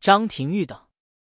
张廷玉等。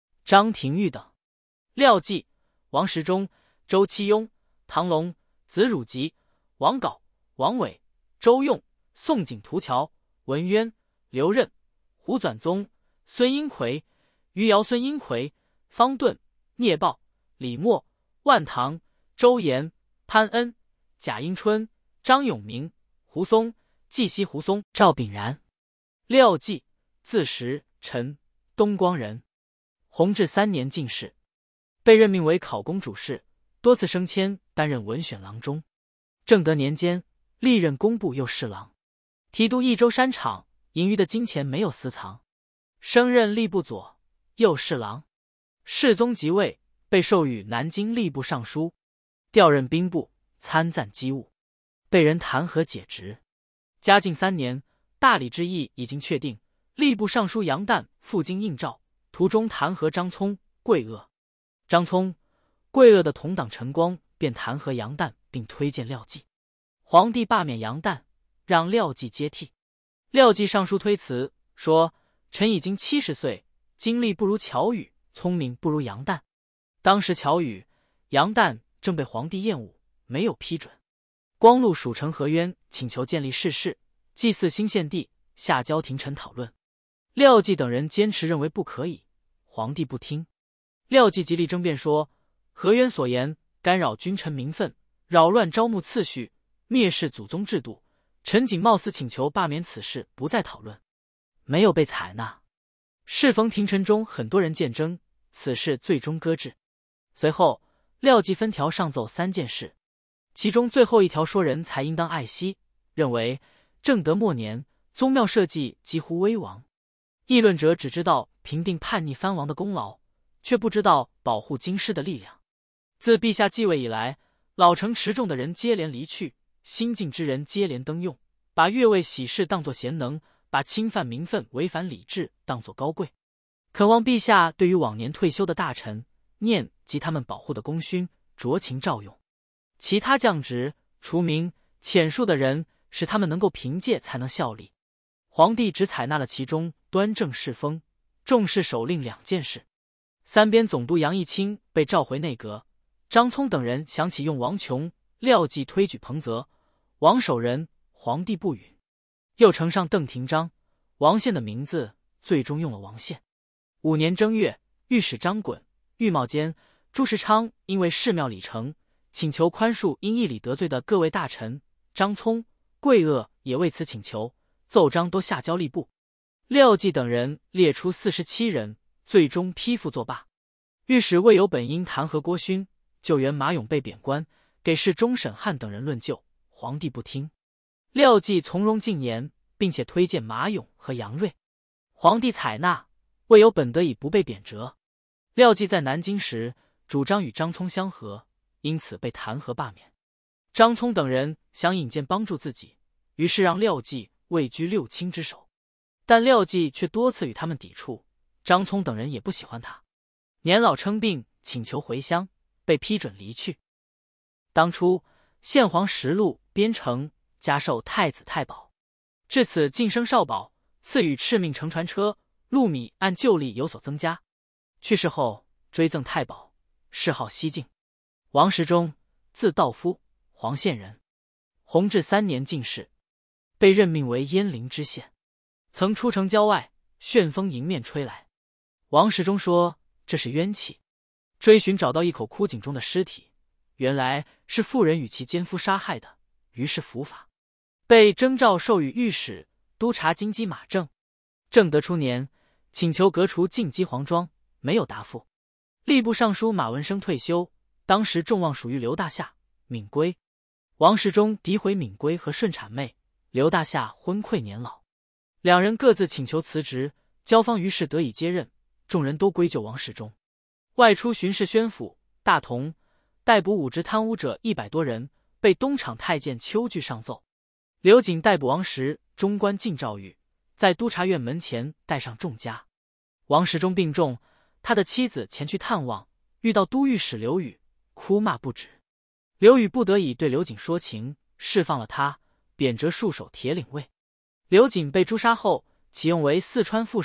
廖继、王时中、周期庸、唐龙、子汝吉、王杲、王伟、周用、宋景图桥、文渊、刘任、胡纂宗、孙英奎、余姚、孙英奎、方顿、聂豹、李默、万堂、周延、潘恩、贾英春、张永明、胡松、季西胡松、赵炳然。廖继，字时臣，东光人。弘治3年进士，被任命为考功主事，多次升迁，担任文选郎中。正德年间，历任工部右侍郎，提督益州山场，盈余的金钱没有私藏。升任吏部左右侍郎。世宗即位，被授予南京吏部尚书，调任兵部，参赞机务，被人弹劾解职。嘉靖3年，大理之役已经确定，吏部尚书杨旦赴京应召，途中弹劾张聪、桂萼。张聪、桂萼的同党陈光便弹劾杨旦，并推荐廖继。皇帝罢免杨旦，让廖继接替。廖继上书推辞，说臣已经70岁，经历不如乔宇，聪明不如杨旦。当时乔宇、杨旦正被皇帝厌恶，没有批准。光禄属丞何渊请求建立世事，祭祀新献帝，下交廷臣讨论。廖继等人坚持认为不可以，皇帝不听。廖继极力争辩说，何渊所言干扰君臣名分，扰乱招募次序，蔑视祖宗制度，臣仅冒死请求罢免此事，不再讨论，没有被采纳。适逢廷臣中很多人见争，此事最终搁置。随后廖继分条上奏3件事，其中最后一条说人才应当爱惜，认为正德末年宗庙社稷几乎危亡。议论者只知道平定叛逆藩王的功劳，却不知道保护京师的力量。自陛下继位以来，老成持重的人接连离去，新进之人接连登用，把越位喜事当作贤能，把侵犯民愤违反礼制当作高贵。恳望陛下对于往年退休的大臣念及他们保护的功勋酌情照用，其他降职、除名、遣戍的人，使他们能够凭借才能效力。皇帝只采纳了其中端正世风、重视守令2件事。3边总督杨义清被召回内阁，张聪等人想起用王琼、廖继推举彭泽、王守仁，皇帝不允。又呈上邓廷章、王宪的名字，最终用了王宪。5年正月，御史张衮、御帽监朱世昌因为寺庙礼成，请求宽恕因议礼得罪的各位大臣，张聪、桂萼也为此请求，奏章都下交吏部。廖继等人列出47人，最终批复作罢。御史魏有本因弹劾郭勋、救援马勇被贬官，给事中审汉等人论救，皇帝不听。廖继从容进言，并且推荐马勇和杨锐，皇帝采纳，魏有本得以不被贬谪。廖继在南京时主张与张聪相和，因此被弹劾罢免。张聪等人想引荐帮助自己，于是让廖继位居6卿之首，但廖继却多次与他们抵触，张聪等人也不喜欢他。年老称病，请求回乡，被批准离去。当初宪皇实录编成，加授太子太保，至此晋升少保，赐予敕命乘船车，禄米按旧例有所增加。去世后追赠太保，谥号西晋。王时中，字道夫，黄县人。弘治3年进士，被任命为鄢陵知县，曾出城郊外，旋风迎面吹来。王时中说这是冤气，追寻找到一口枯井中的尸体，原来是妇人与其奸夫杀害的，于是伏法，被征召授予御史、督察京畿马政。正德初年，请求革除进击黄庄，没有答复。吏部尚书马文生退休，当时众望属于刘大夏、闵圭。王时中诋毁闵圭和顺谄媚，刘大夏昏聩年老，两人各自请求辞职，交方于是得以接任，众人都归咎王时中。外出巡视宣府、大同，逮捕5职贪污者100多人，被东厂太监邱据上奏。刘瑾逮捕王时中官进诏狱，在督察院门前带上重枷。王时中病重，他的妻子前去探望，遇到都御史刘宇，哭骂不止。刘宇不得已对刘瑾说情，释放了他，贬谪戍守铁岭尉。刘瑾被诛杀后，启用为四川副使，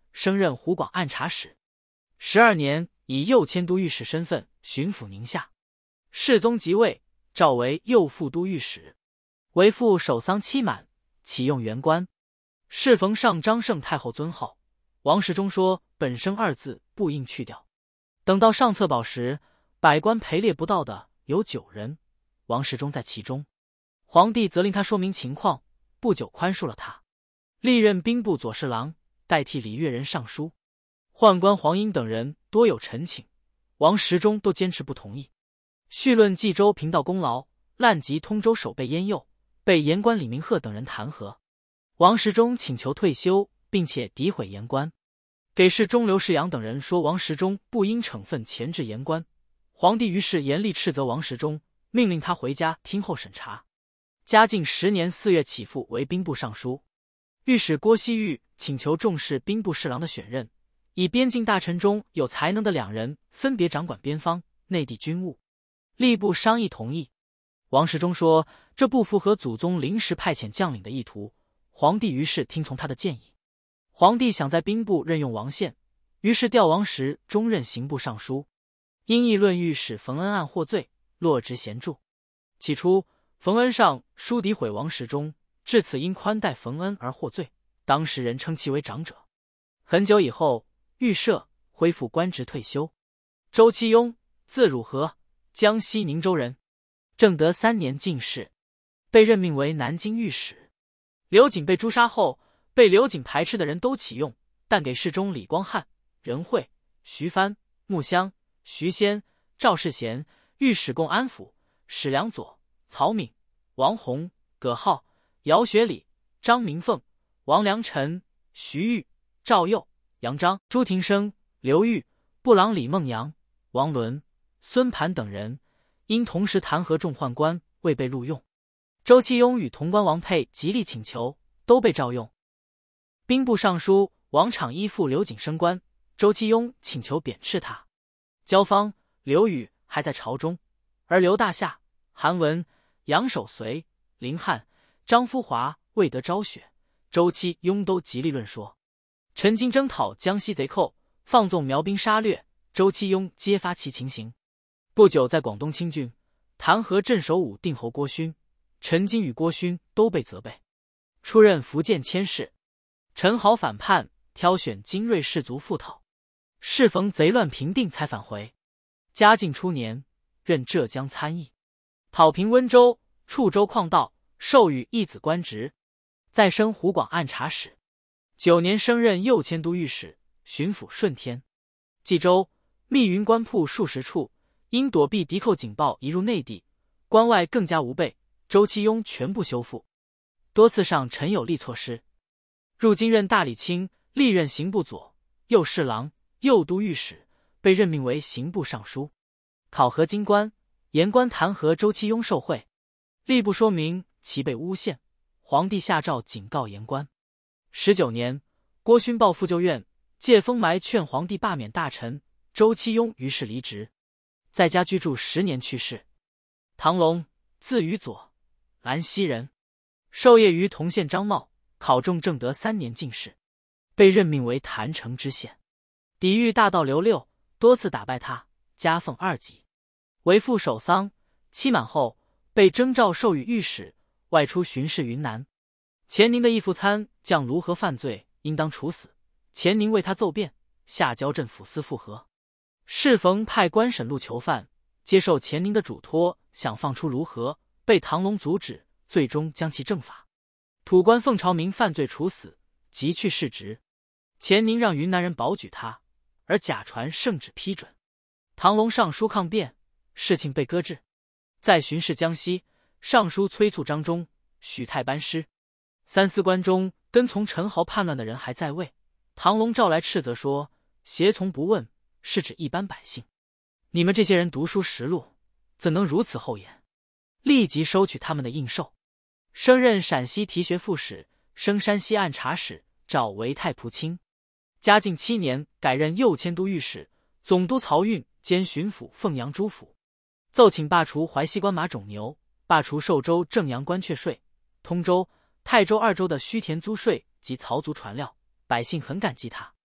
升任湖广按察使。12年，以右迁都御史身份巡抚宁夏。世宗即位，诏为右副都御史。为父守丧期满，启用元官。适逢上张圣太后尊号，王时中说本生2字不应去掉。等到上册宝时，百官陪列不到的有9人，王时中在其中。皇帝则令他说明情况，不久宽恕了他，历任兵部左侍郎，代替李越人尚书。宦官黄英等人多有陈请，王时中都坚持不同意。绪论冀州平道功劳，滥及通州守备燕右，被言官李明鹤等人弹劾。王时中请求退休，并且诋毁言官。给事中刘世阳等人说王时中不应惩分前置言官，皇帝于是严厉斥责王时中，命令他回家听候审查。嘉靖10年4月起复为兵部尚书。御史郭熙玉请求重视兵部侍郎的选任，以边境大臣中有才能的2人分别掌管边方、内地军务。吏部商议同意。王时中说这不符合祖宗临时派遣将领的意图，皇帝于是听从他的建议。皇帝想在兵部任用王献，于是调王时中任刑部尚书。因议论御史冯恩案获罪，落职闲著。起初冯恩上书诋毁王时中，至此因宽待冯恩而获罪，当时人称其为长者。很久以后，御赦，恢复官职退休。周其庸，字汝和，江西宁州人，正德3年进士，被任命为南京御史。刘瑾被诛杀后，被刘瑾排斥的人都启用，但给事中李光汉、任惠、徐帆、穆香、徐仙、赵世贤、御史共安抚、史良佐、曹敏、王弘、葛浩、姚学礼、张明凤、王良臣、徐玉、赵佑、杨章、朱廷生、刘玉、布朗李孟阳、王伦、孙盘等人，因同时弹劾众宦官，未被录用。周其庸与潼关王佩极力请求，都被召用。兵部尚书王昶依附刘瑾升官，周其庸请求贬斥他。焦芳、刘宇还在朝中，而刘大夏、韩文、杨守绥、林翰、张夫华未得昭雪，周其庸都极力论说。陈经征讨江西贼寇，放纵苗兵杀掠，周其庸揭发其情形。不久在广东清郡弹劾镇守武定侯郭勋，陈经与郭勋都被责备。出任福建佥事。陈豪反叛，挑选精锐士卒赴讨，适逢贼乱平定，才返回。嘉靖初年，任浙江参议，讨平温州、处州矿道，授予义子官职，再升湖广按察使。9年，升任右迁都御史，巡抚顺天。冀州密云官铺数十处，因躲避敌寇警报，移入内地，关外更加无备，周其庸全部修复。多次上陈有利措施。入京任大理卿，历任刑部左、右侍郎、右都御史，被任命为刑部尚书。考核京官，言官弹劾周其庸受贿，吏部说明其被诬陷，皇帝下诏警告言官。19年，郭勋报复旧院，借封埋劝皇帝罢免大臣，周其庸于是离职，在家居住10年去世。唐龙，字于左，兰溪人，授业于同县张茂，考中正德3年进士，被任命为郯城知县。抵御大盗刘六，多次打败他，加俸2级。为父守丧，期满后被征召授予御史，外出巡视云南。钱宁的义父参将卢和犯罪，应当处死，钱宁为他奏辩，下交镇抚司复核。适逢派官审录囚犯，接受钱宁的嘱托，想放出卢和，被唐龙阻止，最终将其正法。土官凤朝明犯罪处死，即去世职。钱宁让云南人保举他，而假传圣旨批准。唐龙上书抗辩，事情被搁置。在巡视江西，上书催促张忠、许泰班师。三司关中跟从陈豪叛乱的人还在位，唐龙召来斥责说：胁从不问，是指一般百姓。你们这些人读书识路，怎能如此厚颜？立即收取他们的应授。升任陕西提学副使，升山西按察使，召为太仆卿。嘉靖7年，改任右迁都御史，总督漕运兼巡抚凤阳诸府。奏请罢除淮西关马种牛，罢除寿州正阳关阙税，通州、泰州2州的须田租税及漕足船料，百姓很感激他。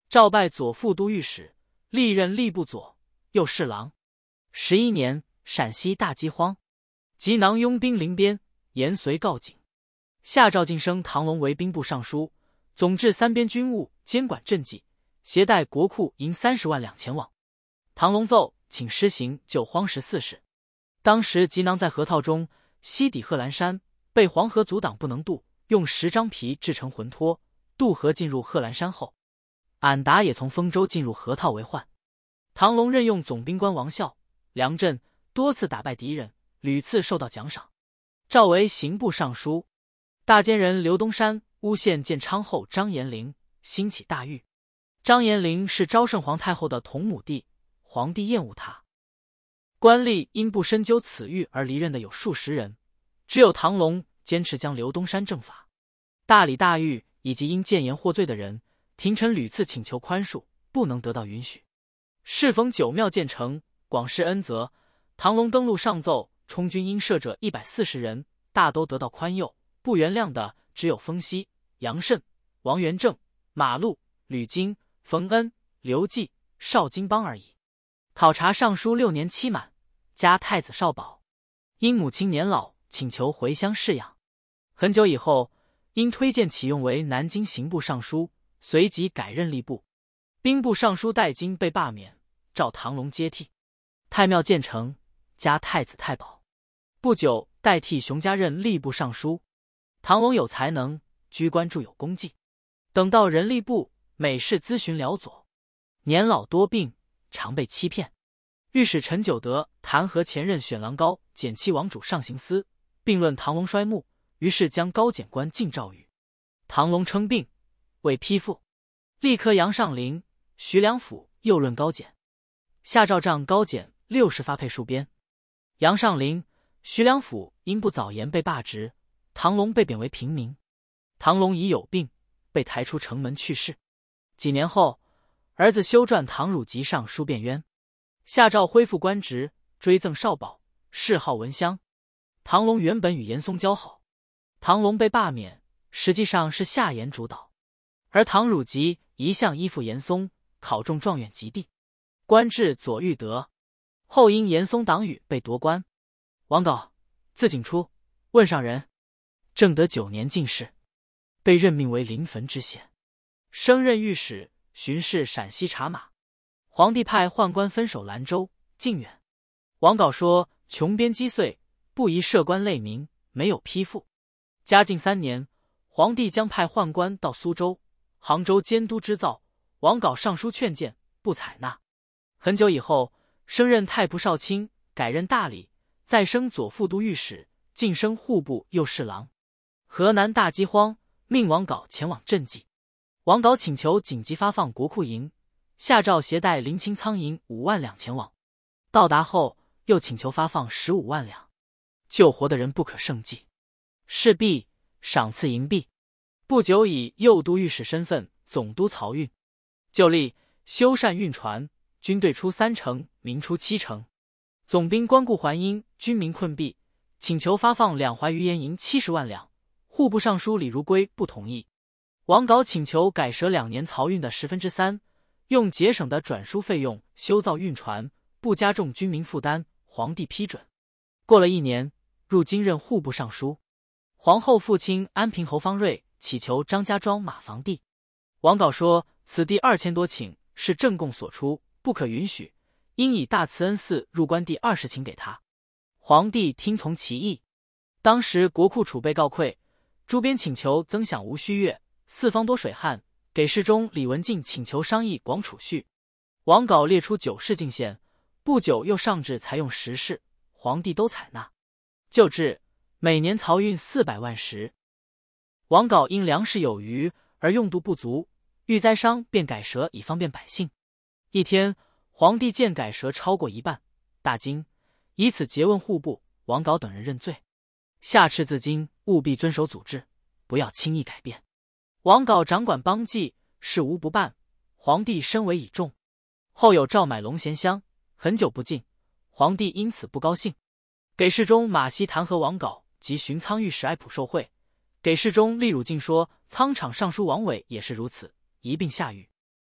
诏拜左副都御史，历任吏部左右侍郎。11年，陕西大饥荒，急囊拥兵临边，延绥告警。下诏晋升唐龙为兵部尚书，总治三边军务，监管赈济，携带国库银30万两前往。唐龙奏，请施行救荒14事。当时急囊在河套中，西抵贺兰山，被黄河阻挡不能渡，用10张皮制成魂托，渡河进入贺兰山后，俺答也从丰州进入河套为患。唐龙任用总兵官王孝、梁震，多次打败敌人，屡次受到奖赏。诏为刑部尚书。大监人刘东山诬陷建昌后张延龄，兴起大狱。张延龄是昭圣皇太后的同母弟，皇帝厌恶他。官吏因不深究此狱而离任的有数十人，只有唐龙坚持将刘东山正法。大理大狱以及因谏言获罪的人，廷臣屡次请求宽恕，不能得到允许。适逢九庙建成，广施恩泽，唐龙登陆上奏，充军应赦者140人，大都得到宽宥，不原谅的只有丰熙、杨慎、王元正、马陆、吕京、冯恩、刘季、邵金邦而已。考察尚书6年期满，加太子少保，因母亲年老，请求回乡侍养。很久以后，因推荐启用为南京刑部尚书，随即改任吏部。兵部尚书戴经被罢免，召唐龙接替。太庙建成，加太子太保。不久，代替熊家任吏部尚书。唐龙有才能，居官著有功绩。等到人吏部，每事咨询辽左，年老多病，常被欺骗。御史陈九德弹劾前任选郎高减弃王主上行司，并论唐龙衰暮，于是将高检官进诏狱。唐龙称病，未批复，立刻杨尚林、徐良辅又论高检，下诏杖高检60发配戍边。杨尚林、徐良辅因不早言被罢职，唐龙被贬为平民。唐龙已有病，被抬出城门去世。几年后，儿子修撰唐汝吉上书辩冤，下诏恢复官职，追赠少保，谥号文襄。唐龙原本与严嵩交好，唐龙被罢免，实际上是夏言主导，而唐汝吉一向依附严嵩，考中状元及第，官至左御德。后因严嵩党羽被夺官。王杲，字景初，问上人，正德9年进士，被任命为临汾知县，升任御史，巡视陕西察马。皇帝派宦官分守兰州、靖远。王杲说穷边积岁，不宜设官累民，没有批复。嘉靖3年，皇帝将派宦官到苏州、杭州监督织造，王杲上书劝谏，不采纳。很久以后，升任太仆少卿，改任大理，再升左副都御史，晋升户部右侍郎。河南大饥荒，命王杲前往赈济。王杲请求紧急发放国库银，下诏携带临清仓银5万两前往。到达后，又请求发放15万两，救活的人不可胜计。事毕，赏赐银币。不久以右都御史身份总督漕运，就令修缮运船，军队出3成，民出7成。总兵关顾淮阴，军民困弊，请求发放2淮鱼盐银70万两，户部尚书李如圭不同意。王杲请求改折2年漕运的3%，用节省的转输费用修造运船，不加重军民负担，皇帝批准。过了1年，入京任户部尚书。皇后父亲安平侯方瑞祈求张家庄马房地，王杲说此地2000多顷是正贡所出，不可允许，应以大慈恩寺入关地20顷给他。皇帝听从其意。当时国库储备告溃，诸边请求增饷无虚月，四方多水旱，给事中李文静请求商议广储蓄。王杲列出9事进献，不久又上旨采用10事，皇帝都采纳。就制，每年漕运400万石。王杲因粮食有余而用度不足，遇灾商便改折以方便百姓。一天，皇帝见改折超过1半，大惊，以此诘问户部、王杲等人认罪，下敕自今务必遵守祖制，不要轻易改变。王杲掌管邦纪，事无不办，皇帝深为倚重。后有诏买龙涎香，很久不进，皇帝因此不高兴。给事中马希弹劾王杲及巡仓御史艾普受贿。给事中厉汝敬说仓场尚书王伟也是如此，一并下狱。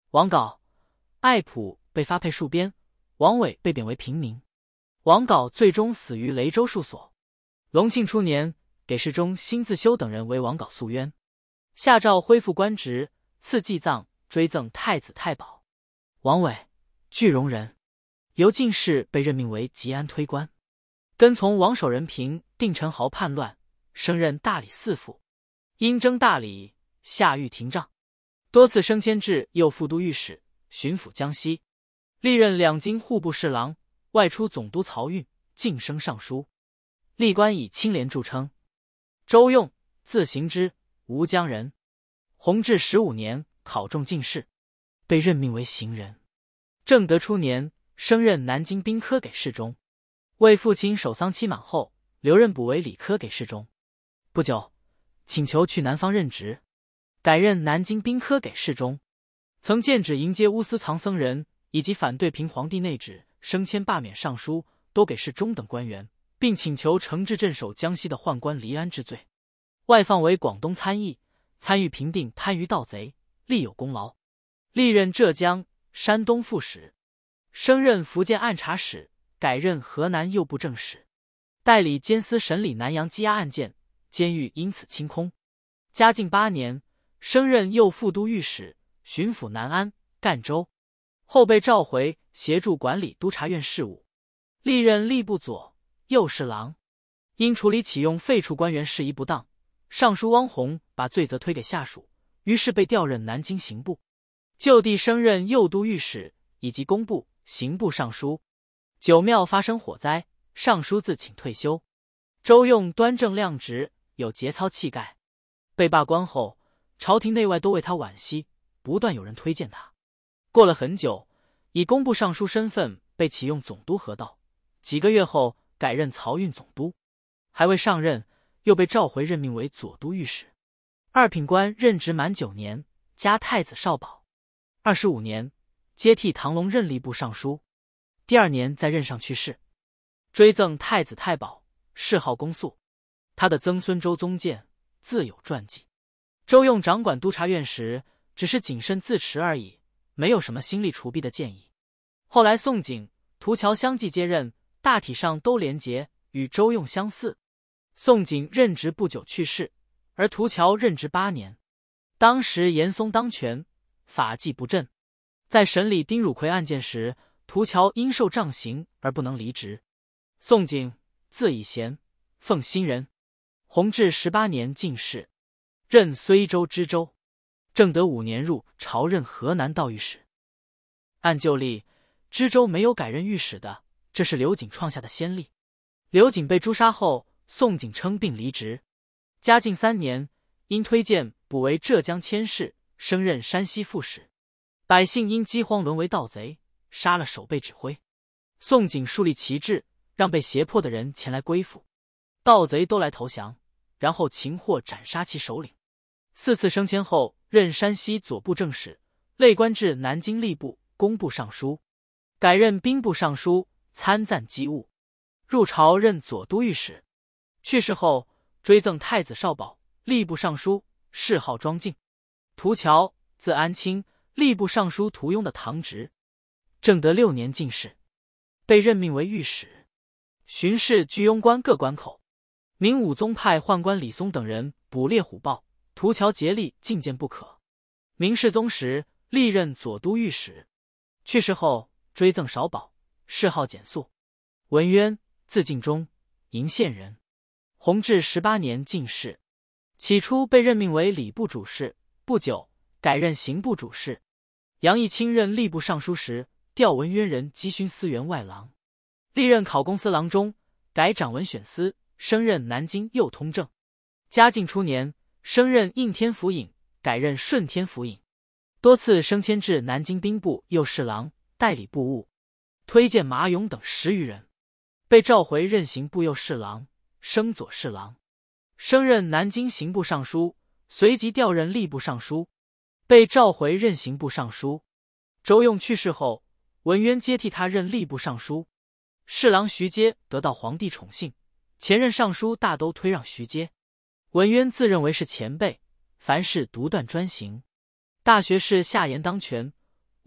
王杲、艾普被发配戍边，王伟被贬为平民。王杲最终死于雷州戍所。隆庆初年，给事中辛自修等人为王杲诉冤，下诏恢复官职，赐祭葬，追赠太子太保。王伟，句容人，由进士被任命为吉安推官，跟从王守仁平定陈豪叛乱，升任大理寺傅。因征大理，下狱廷杖，多次升迁至右副都御史、巡抚江西，历任两京户部侍郎，外出总督漕运，晋升尚书。历官以清廉著称。周用，字行之，吴江人。弘治15年考中进士，被任命为行人。正德初年升任南京兵科给事中，为父亲守丧期满后，留任补为理科给事中。不久，请求去南方任职，改任南京兵科给事中。曾建旨迎接乌斯藏僧人，以及反对平皇帝内旨，升迁罢免尚书、都给事中等官员，并请求惩治镇守江西的宦官黎安之罪。外放为广东参议，参与平定番禺盗贼，立有功劳。历任浙江、山东副使，升任福建按察使，改任河南右布政使，代理监司审理南洋羁押案件，监狱因此清空。嘉靖8年，升任右副都御史，巡抚南安、赣州，后被召回协助管理督察院事务，历任吏部左、右侍郎。因处理启用废黜官员事宜不当，尚书汪宏把罪责推给下属，于是被调任南京刑部，就地升任右都御史以及工部、刑部尚书。九庙发生火灾，尚书自请退休。周用端正亮直，有节操气概，被罢官后，朝廷内外都为他惋惜，不断有人推荐他。过了很久，以工部尚书身份被启用总督河道，几个月后改任漕运总督，还未上任，又被召回任命为左都御史。二品官任职满9年，加太子少保。25年，接替唐隆任吏部尚书。第2年在任上去世，追赠太子太保，谥号公肃。他的曾孙周宗建自有传记。周用掌管督察院时，只是谨慎自持而已，没有什么新立除弊的建议。后来宋璟、涂桥相继接任，大体上都廉洁，与周用相似。宋璟任职不久去世，而涂桥任职8年。当时严嵩当权，法纪不振，在审理丁汝奎案件时，涂桥因受杖刑而不能离职。宋璟，字以贤，奉新人。弘治18年进士，任睢州知州。正德5年入朝任河南道御史。按旧例，知州没有改任御史的，这是刘瑾创下的先例。刘瑾被诛杀后，宋璟称病离职。嘉靖3年，因推荐补为浙江佥事，升任山西副使。百姓因饥荒沦为盗贼，杀了守备指挥。宋璟树立旗帜，让被胁迫的人前来归附，盗贼都来投降，然后擒获斩杀其首领。4次升迁后，任山西左部正使，累官至南京吏部、工部尚书，改任兵部尚书，参赞机务。入朝任左都御史。去世后，追赠太子少保，吏部尚书，谥号庄敬。涂桥，字安清，吏部尚书涂庸的堂侄。正德6年进士，被任命为御史，巡视居庸关各关口。明武宗派宦官李松等人捕猎虎豹，涂桥竭力进谏不可。明世宗时，历任左都御史。去世后，追赠少保，谥号简肃。文渊，字敬忠，鄞县人。弘治18年进士，起初被任命为礼部主事，不久改任刑部主事。杨义清任吏部尚书时，调文渊人稽勋司员外郎，历任考功司郎中，改掌文选司，升任南京右通政。嘉靖初年，升任应天府尹，改任顺天府尹，多次升迁至南京兵部右侍郎，代理部务，推荐马勇等10余人。被召回任刑部右侍郎，升左侍郎，升任南京刑部尚书，随即调任吏部尚书，被召回任刑部尚书。周用去世后，文渊接替他任吏部尚书。侍郎徐阶得到皇帝宠幸，前任尚书大都推让徐阶。文渊自认为是前辈，凡事独断专行。大学士夏言当权，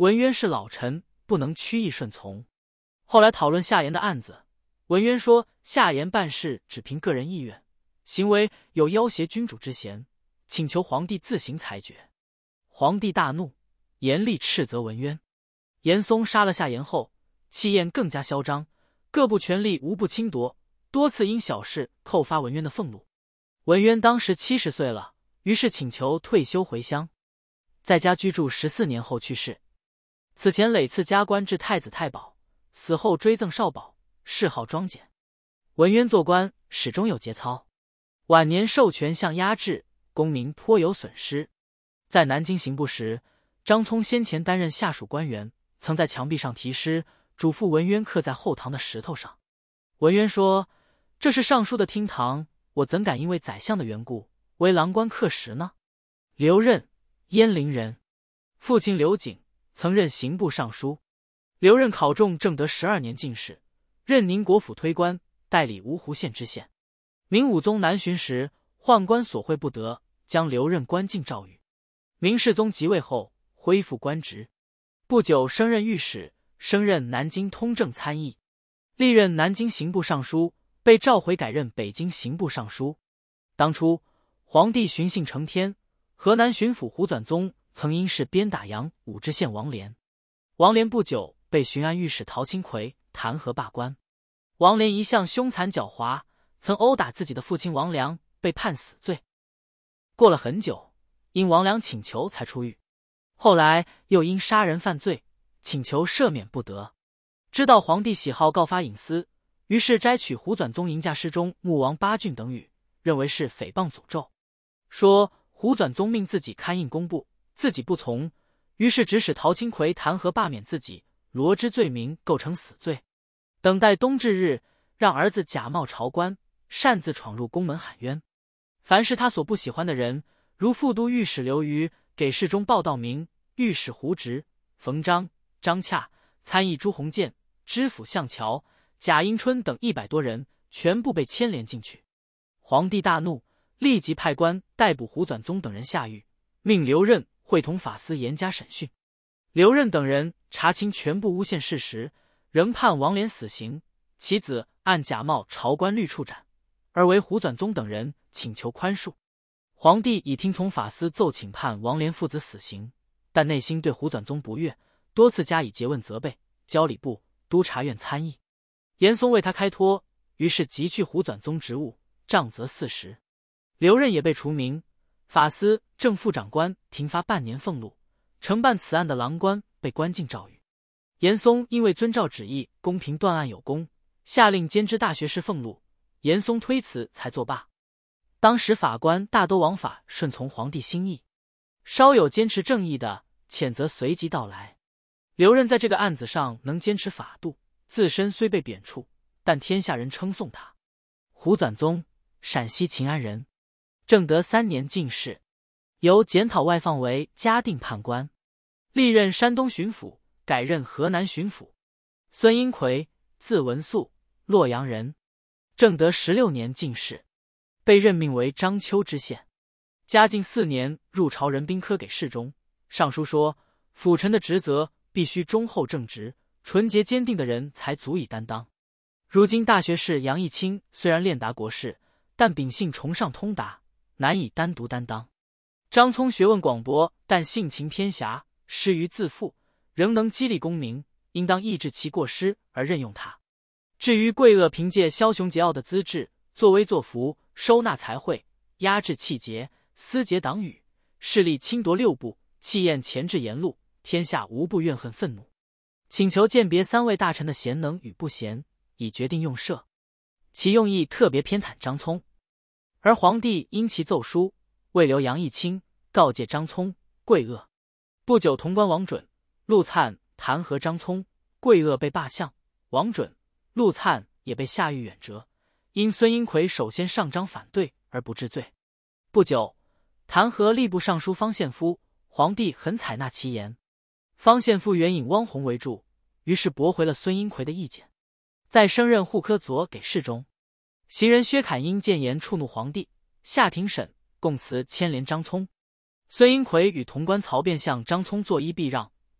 文渊是老臣，不能屈意顺从。后来讨论夏言的案子，文渊说夏言办事只凭个人意愿，行为有要挟君主之嫌，请求皇帝自行裁决。皇帝大怒，严厉斥责文渊。严嵩杀了夏言后，气焰更加嚣张，各部权力无不侵夺，多次因小事扣发文渊的俸禄。文渊当时70岁了，于是请求退休回乡，在家居住14年后去世。此前累次加官至太子太保，死后追赠少保，谥号庄简。文渊做官始终有节操，晚年授权项压制，功名颇有损失。在南京刑部时，张聪先前担任下属官员，曾在墙壁上题诗，嘱咐文渊刻在后堂的石头上。文渊说：“这是尚书的厅堂，我怎敢因为宰相的缘故为郎官刻石呢？”刘任，鄢陵人，父亲刘瑾曾任刑部尚书。刘任考中正德12年进士，任宁国府推官，代理芜湖县知县。明武宗南巡时，宦官所会不得，将刘任关进诏狱。明世宗即位后，恢复官职，不久升任御史，升任南京通政参议，历任南京刑部尚书，被召回改任北京刑部尚书。当初皇帝巡幸承天，河南巡抚胡纂宗曾因事鞭打杨武知县王廉，王廉不久被巡按御史陶清奎弹劾罢官。王廉一向凶残狡猾，曾殴打自己的父亲王良，被判死罪。过了很久，因王良请求才出狱，后来又因杀人犯罪，请求赦免不得。知道皇帝喜好告发隐私，于是摘取胡纂宗迎驾诗中穆王八骏等语，认为是诽谤诅咒，说胡纂宗命自己刊印公布，自己不从，于是指使陶清奎弹劾罢免自己，罗织罪名，构成死罪。等待冬至日，让儿子假冒朝官，擅自闯入宫门喊冤。凡是他所不喜欢的人，如副都御史刘虞、给事中鲍道明、御史胡直、冯章、张洽、参议朱鸿渐、知府向桥、贾迎春等100多人，全部被牵连进去。皇帝大怒，立即派官逮捕胡纂宗等人下狱，命刘任会同法司严加审讯。刘任等人查清全部诬陷事实，仍判王廉死刑，其子按假冒朝官律处斩，而为胡纂宗等人请求宽恕。皇帝已听从法司奏请判王廉父子死刑，但内心对胡纂宗不悦，多次加以诘问责备，交礼部、督察院参议。严嵩为他开脱，于是急去胡纂宗职务，杖责40。刘任也被除名，法司正副长官停发半年俸禄，承办此案的郎官被关进诏狱。严嵩因为遵照旨意，公平断案有功，下令监知大学士俸禄，严嵩推辞才作罢。当时法官大都枉法顺从皇帝心意，稍有坚持正义的，谴责随即到来。刘任在这个案子上能坚持法度，自身虽被贬黜，但天下人称颂他。胡纂宗，陕西秦安人，正德3年进士，由检讨外放为嘉定判官，历任山东巡抚，改任河南巡抚。孙英奎，字文素，洛阳人，正德16年进士，被任命为章丘知县。嘉靖4年入朝人兵科给事中，上书说辅臣的职责必须忠厚正直、纯洁坚定的人才足以担当。如今大学士杨义清虽然练达国事，但秉性崇尚通达，难以单独担当。张聪学问广博，但性情偏狭，失于自负，仍能激励功名，应当抑制其过失而任用他。至于桂萼，凭借枭雄桀骜的资质，作威作福，收纳财会，压制气节，私结党羽，势力侵夺6部，气焰钳制沿路，天下无不怨恨愤怒，请求鉴别3位大臣的贤能与不贤，以决定用赦。其用意特别偏袒张聪，而皇帝因其奏书，未留杨义清，告诫张聪、桂萼。不久，潼关王准、陆粲弹劾张聪，桂萼被罢相，王准、陆粲也被下狱远谪，因孙英奎首先上章反对而不治罪。不久，弹劾吏部尚书方献夫，皇帝很采纳其言。方献夫原引汪洪为助，于是驳回了孙英奎的意见。再升任户科佐给事中。行人薛侃因谏言触怒皇帝，下庭审，供词牵连张聪。孙英奎与潼关曹便向张聪作揖避让，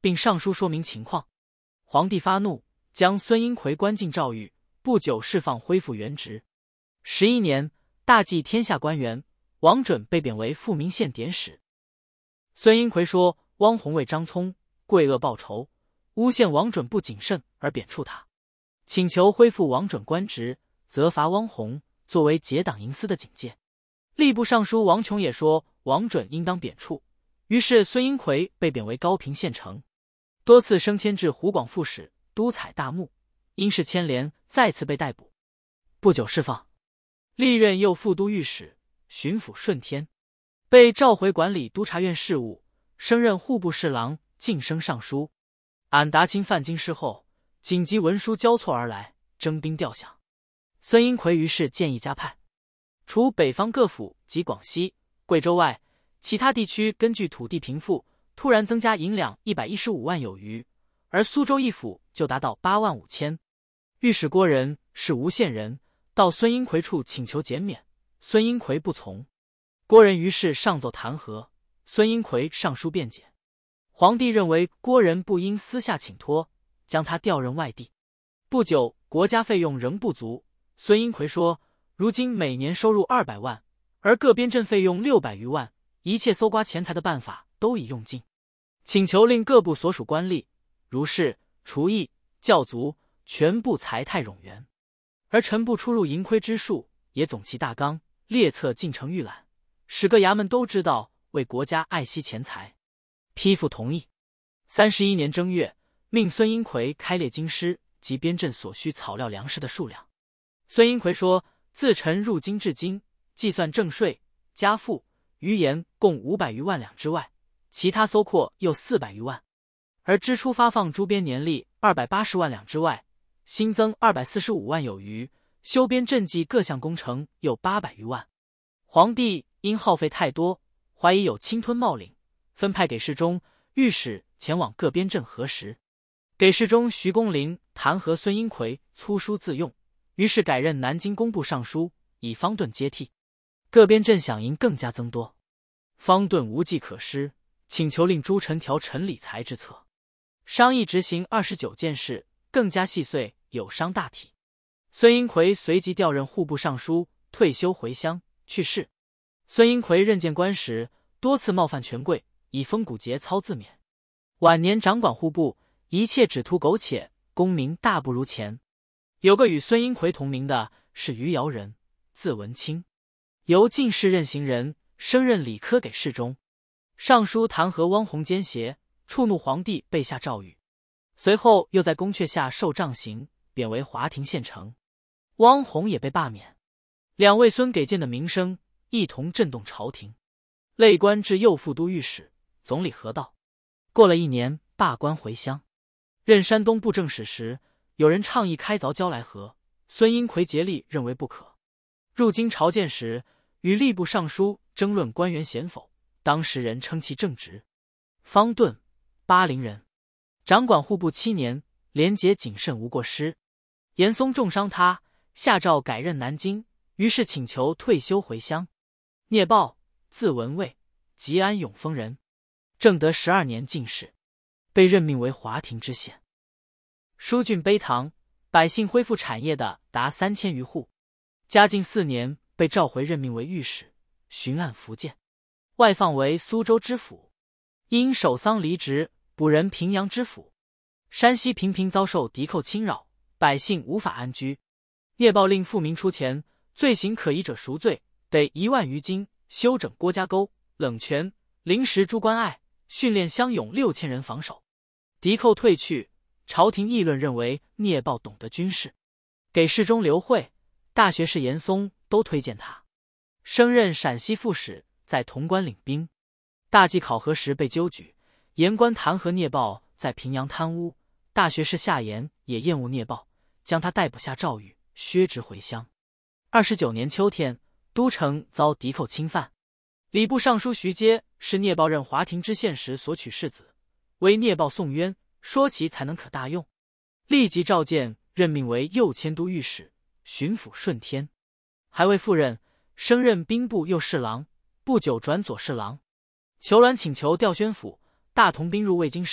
并上书说明情况。皇帝发怒，将孙英奎关进诏狱，不久释放，恢复原职。11年，大记天下官员，王准被贬为富民县典史。孙英奎说汪洪为张聪贵恶报仇，诬陷王准不谨慎而贬黜他，请求恢复王准官职，责罚汪洪，作为结党营私的警戒。吏部尚书王琼也说王准应当贬黜，于是孙英奎被贬为高平县丞，多次升迁至湖广副使、督采大幕，因事牵连，再次被逮捕，不久释放。历任右副都御史、巡抚顺天，被召回管理督察院事务，升任户部侍郎，晋升尚书。俺达清犯京师后，紧急文书交错而来，征兵调饷。孙英奎于是建议加派，除北方各府及广西、贵州外，其他地区根据土地贫富，突然增加银两115万有余，而苏州一府就达到8万5千。御史郭仁是吴县人，到孙英奎处请求减免，孙英奎不从。郭仁于是上奏弹劾，孙英奎上书辩解。皇帝认为郭仁不应私下请托，将他调任外地。不久，国家费用仍不足，孙英奎说，如今每年收入200万，而各边镇费用600余万，一切搜刮钱财的办法都已用尽，请求令各部所属官吏，如是、厨役、教卒，全部财泰冗员。而臣部出入盈亏之数，也总其大纲，列册进呈预览，使各衙门都知道，为国家爱惜钱财。批复同意。31年正月，命孙英奎开列京师及边镇所需草料粮食的数量。孙英奎说，自臣入京至今，计算正税、家赋、余盐共500余万两之外，其他搜括又400余万，而支出发放诸边年例280万两之外，新增245万有余，修边赈济各项工程又800余万。皇帝因耗费太多，怀疑有侵吞冒领，分派给侍中、御史前往各边镇核实。给事中徐公林弹劾孙英奎粗疏自用，于是改任南京工部尚书，以方顿接替。各边镇饷银更加增多，方顿无计可施，请求令诸臣调陈理财之策，商议执行29件事，更加细碎，有伤大体。孙英奎随即调任户部尚书，退休回乡去世。孙英奎任谏官时，多次冒犯权贵，以风骨节操自勉。晚年掌管户部，一切只图苟且，功名大不如前。有个与孙英奎同名的是余姚人，字文清，由进士任行人，升任理科给事中。上书弹劾汪洪奸邪，触怒皇帝，被下诏狱。随后又在宫阙下受杖刑，贬为华亭县丞。汪洪也被罢免。两位孙给谏的名声一同震动朝廷，累官至右副都御史、总理河道。过了1年，罢官回乡。任山东布政使时，有人倡议开凿胶来河，孙英奎竭力认为不可。入京朝见时，与吏部尚书争论官员贤否，当时人称其正直。方顿，巴陵人，掌管户部7年，廉洁谨慎，无过失。严嵩重伤他，下诏改任南京，于是请求退休回乡。聂豹，字文蔚，吉安永丰人，正德12年进士，被任命为华亭知县。疏浚碑堂，百姓恢复产业的达3000余户。嘉靖4年被召回，任命为御史，巡按福建，外放为苏州知府。因守丧离职，补任平阳知府。山西频频遭受敌寇侵扰，百姓无法安居。聂豹令富民出钱，罪行可疑者赎罪，得1万余金，修整郭家沟、冷泉、临时诸关隘，训练乡勇6000人防守。敌寇退去，朝廷议论认为聂豹懂得军事，给事中刘慧、大学士严嵩都推荐他。升任陕西副使，在潼关领兵。大计考核时被纠举，言官弹劾聂豹在平阳贪污，大学士夏言也厌恶聂豹，将他逮捕下诏狱，削职回乡。29年秋天，都城遭敌寇侵犯，礼部尚书徐阶是聂豹任华亭知县时所取世子，为聂豹送冤，说其才能可大用，立即召见，任命为右迁都御史、巡抚顺天，还未赴任，升任兵部右侍郎，不久转左侍郎。裘鸾请求调宣府，大同兵入魏京师，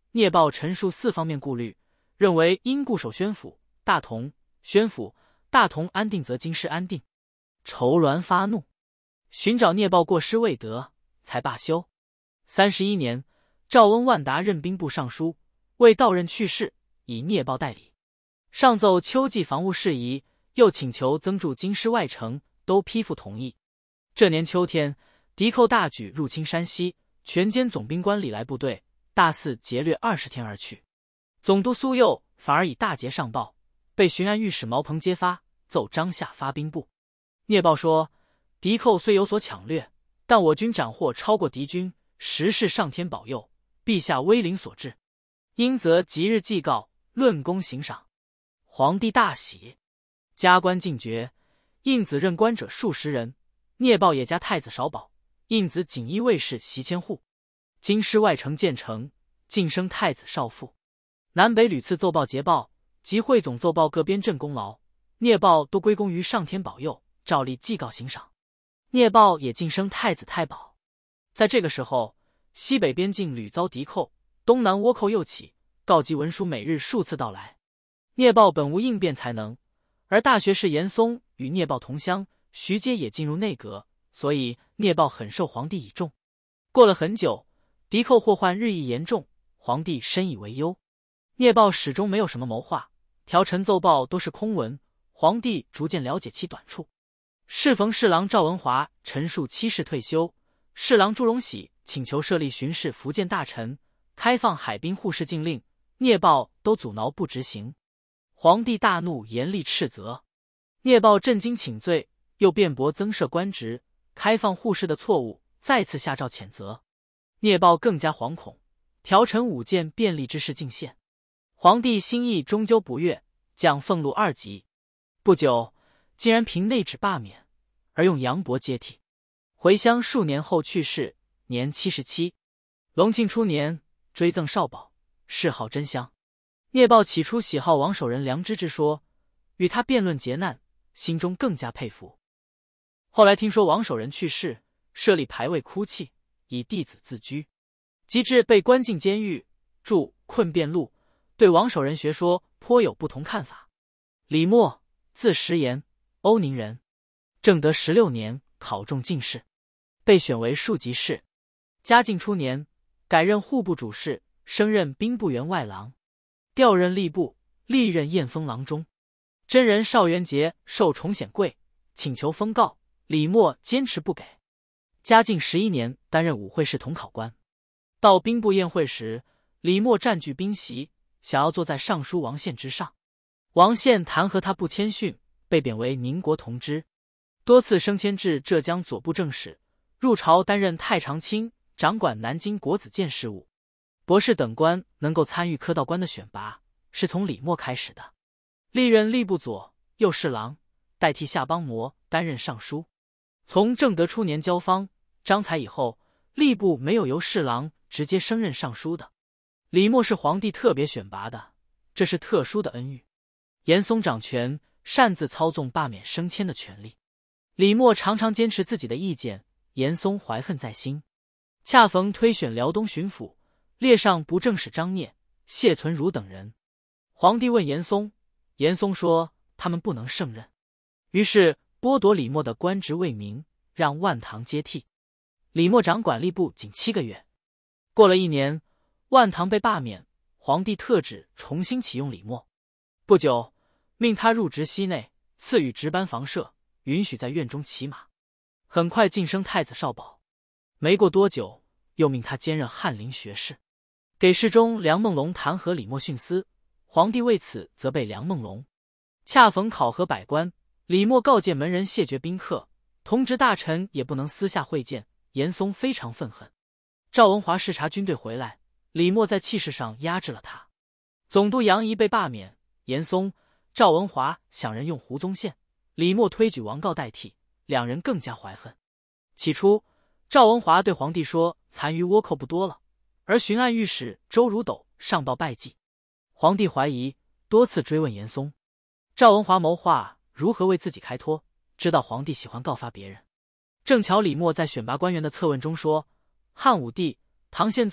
聂豹陈述4方面顾虑，认为应固守宣府、大同，宣府、大同安定，则京师安定。仇鸾发怒，寻找聂豹过失未得，才罢休。31年，赵温万达任兵部尚书，为到任去世，以聂豹代理。上奏秋季防务事宜，又请求增驻京师外城，都批复同意。这年秋天，敌寇大举入侵山西，全歼总兵官李来部队，大肆劫掠20天而去。总督苏佑反而以大捷上报，被巡按御史毛鹏揭发，奏张夏发兵部。聂豹说，敌寇虽有所抢掠，但我军斩获超过敌军，实是上天保佑，陛下威灵所致，因则即日祭告，论功行赏。皇帝大喜，加官进爵，应子任官者数十人。聂豹也加太子少保，应子锦衣卫士袭千户。京师外城建成，晋升太子少傅。南北屡次奏报捷报，及会总奏报各边镇功劳，聂豹都归功于上天保佑，照例祭告行赏。聂豹也晋升太子太保。在这个时候，西北边境屡遭敌寇，东南倭寇又起，告急文书每日数次到来。聂豹本无应变才能，而大学士严嵩与聂豹同乡，徐阶也进入内阁，所以聂豹很受皇帝倚重。过了很久，敌寇祸患日益严重，皇帝深以为忧。聂豹始终没有什么谋划，条陈奏报都是空文，皇帝逐渐了解其短处。适逢侍郎赵文华陈述7世退休，侍郎朱荣禧请求设立巡视福建大臣，开放海滨护市禁令，聂豹都阻挠不执行。皇帝大怒，严厉斥责。聂豹震惊请罪，又辩驳增设官职、开放护市的错误，再次下诏谴责。聂豹更加惶恐，条陈5件便利之事进献。皇帝心意终究不悦，降俸禄2级。不久，竟然凭内旨罢免，而用杨伯接替。回乡数年后去世，年77。隆庆初年，追赠少保，谥号真香。聂豹起初喜好王守仁良知之说，与他辩论劫难，心中更加佩服。后来听说王守仁去世，设立牌位哭泣，以弟子自居。及至被关进监狱，著《困辩录》，对王守仁学说颇有不同看法。李默，字时言，欧宁人，正德16年考中进士，被选为庶吉士。嘉靖初年，改任户部主事，升任兵部员外郎，调任吏部，历任验封郎中。真人邵元节受崇显贵，请求封告，李默坚持不给。嘉靖11年，担任武会侍统考官。到兵部宴会时，李默占据宾席，想要坐在尚书王宪之上。王宪弹劾他不谦逊，被贬为宁国同知，多次升迁至浙江左布政使，入朝担任太常卿，掌管南京国子监事务。博士等官能够参与科道官的选拔，是从李默开始的。历任吏部左右侍郎，代替夏邦模担任尚书。从正德初年交方、张才以后，吏部没有由侍郎直接升任尚书的。李默是皇帝特别选拔的，这是特殊的恩遇。严嵩掌权，擅自操纵罢免升迁的权利。李默常常坚持自己的意见，严嵩怀恨在心。恰逢推选辽东巡抚，列上不正使张聂、谢存儒等人。皇帝问严嵩，严嵩说他们不能胜任，于是剥夺李默的官职位名，让万唐接替。李默掌管吏部仅7个月。过了1年，万唐被罢免，皇帝特旨重新启用李默。不久，命他入职西内，赐予值班房舍，允许在院中骑马。很快晋升太子少保。没过多久，又命他兼任翰林学士。给事中梁梦龙弹劾李默徇私，皇帝为此责备梁梦龙。恰逢考核百官，李默告诫门人谢绝宾客，同直大臣也不能私下会见，严嵩非常愤恨。赵文华视察军队回来，李默在气势上压制了他。总督杨仪被罢免，严嵩、赵文华想任用胡宗宪，李默推举王诰代替，两人更加怀恨。起初，赵文华对皇帝说残余倭寇不多了，而巡按御史周如斗上报败绩。皇帝怀疑，多次追问严嵩。赵文华谋划如何为自己开脱，知道皇帝喜欢告发别人。正巧李默在选拔官员的策问中说，汉武帝、唐宪宗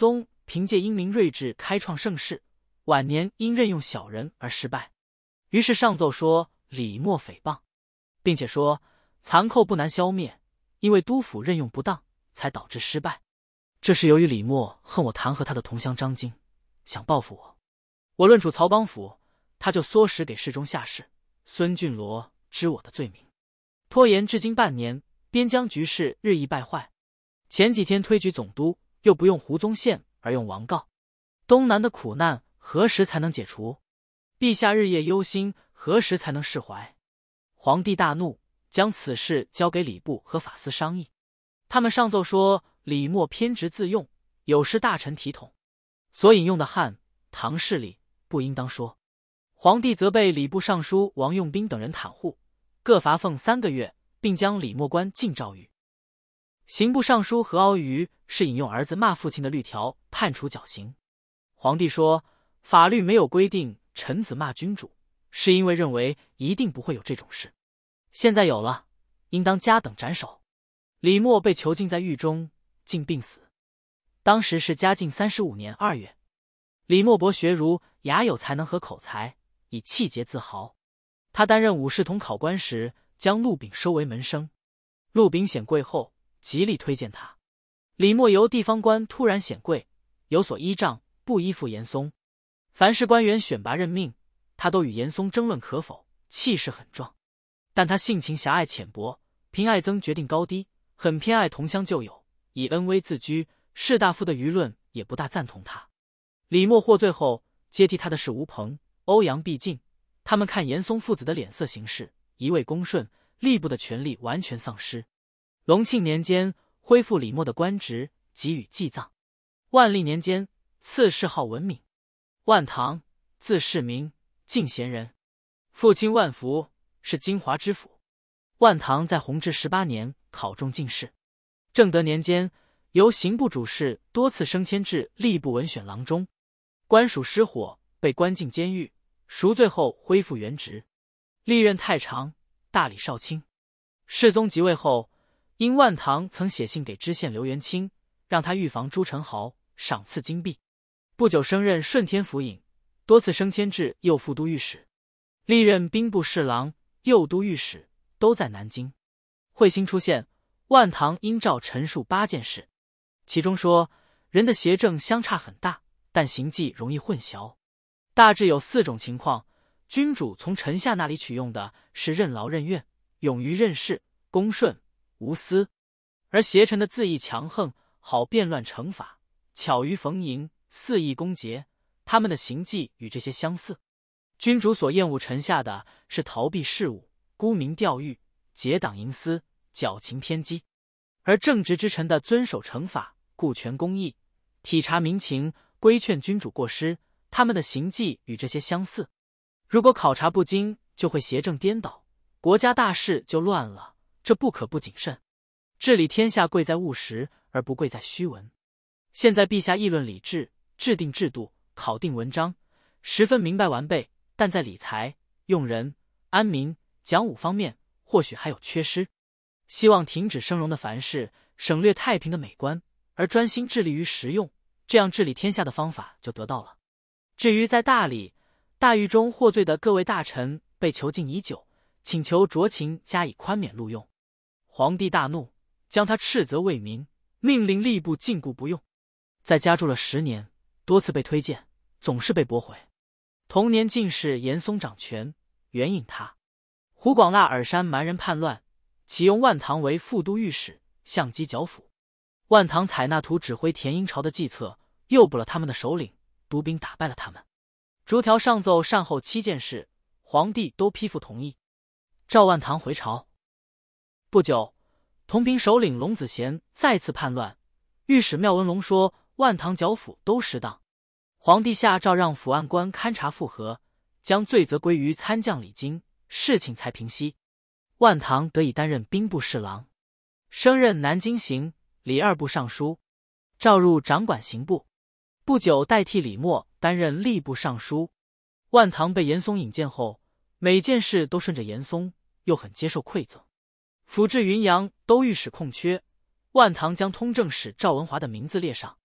凭借英明睿智开创盛世，晚年因任用小人而失败。于是上奏说李默诽谤，并且说残寇不难消灭，因为督府任用不当，才导致失败。这是由于李默恨我弹劾他的同乡张京，想报复我。我论处曹邦府，他就唆使给侍中下士孙俊罗知我的罪名，拖延至今半年，边疆局势日益败坏。前几天推举总督，又不用胡宗宪而用王告，东南的苦难何时才能解除？陛下日夜忧心，何时才能释怀？皇帝大怒，将此事交给礼部和法司商议。他们上奏说李默偏执自用，有失大臣体统，所引用的汉唐事例不应当说。皇帝责备礼部尚书王用兵等人袒护，各罚俸3个月，并将李默官进诏狱。刑部尚书何敖瑜是引用儿子骂父亲的律条判处绞刑。皇帝说法律没有规定臣子骂君主，是因为认为一定不会有这种事，现在有了，应当加等斩首。李默被囚禁在狱中，竟病死。当时是嘉靖35年2月。李默博学儒，雅有才能和口才，以气节自豪。他担任武士统考官时，将陆炳收为门生。陆炳显贵后，极力推荐他。李默由地方官突然显贵，有所依仗，不依附严嵩。凡是官员选拔任命，他都与严嵩争论可否，气势很壮。但他性情狭隘浅薄，凭爱憎决定高低，很偏爱同乡旧友，以恩威自居，士大夫的舆论也不大赞同他。李默获罪后，接替他的是吴鹏、欧阳必进，他们看严嵩父子的脸色行事，一味恭顺，吏部的权力完全丧失。隆庆年间恢复李默的官职，给予祭葬。万历年间赐谥号文敏。万堂，字世民，进贤人，父亲万福是金华知府。万堂在弘治18年考中进士。正德年间由刑部主事多次升迁至吏部文选郎中，官署失火，被关进监狱，赎罪后恢复原职，历任太常、大理少卿。世宗即位后，因万堂曾写信给知县刘元清，让他预防朱宸濠，赏赐金币。不久升任顺天府尹，多次升迁至右副都御史，历任兵部侍郎、右都御史，都在南京。彗星出现，万堂应召陈述8件事，其中说人的邪正相差很大，但行迹容易混淆。大致有4种情况：君主从臣下那里取用的是任劳任怨、勇于任事、恭顺、无私，而邪臣的恣意强横，好变乱惩罚，巧于逢迎，肆意攻讦，他们的行迹与这些相似。君主所厌恶臣下的是逃避事务、沽名钓誉、结党营私、矫情偏激，而正直之臣的遵守惩罚、顾全公义、体察民情、规劝君主过失，他们的行迹与这些相似。如果考察不精，就会邪正颠倒，国家大事就乱了，这不可不谨慎。治理天下贵在务实，而不贵在虚文。现在陛下议论礼制，制定制度，考定文章，十分明白完备，但在理财、用人、安民、讲武方面，或许还有缺失。希望停止生荣的凡事，省略太平的美观，而专心致力于实用，这样治理天下的方法就得到了。至于在大理、大狱中获罪的各位大臣被囚禁已久，请求酌情加以宽免录用。皇帝大怒，将他斥责为民，命令吏部禁锢不用。在家住了10年，多次被推荐，总是被驳回。同年进士严嵩掌权，援引他。胡广腊尔山蛮人叛乱，启用万堂为副都御史、相机剿抚。万堂采纳图指挥田英朝的计策，诱捕了他们的首领，督兵打败了他们。逐条上奏善后7件事，皇帝都批复同意，召万堂回朝。不久，同平首领龙子贤再次叛乱，御史廖文龙说万堂剿抚都失当。皇帝下诏让府案官勘察复核，将罪责归于参将李经，事情才平息。万堂得以担任兵部侍郎，升任南京行、礼2部尚书，召入掌管刑部。不久代替李默担任吏部尚书。万堂被严嵩引荐后，每件事都顺着严嵩，又很接受馈赠。府治云阳都御史空缺，万堂将通政使赵文华的名字列上。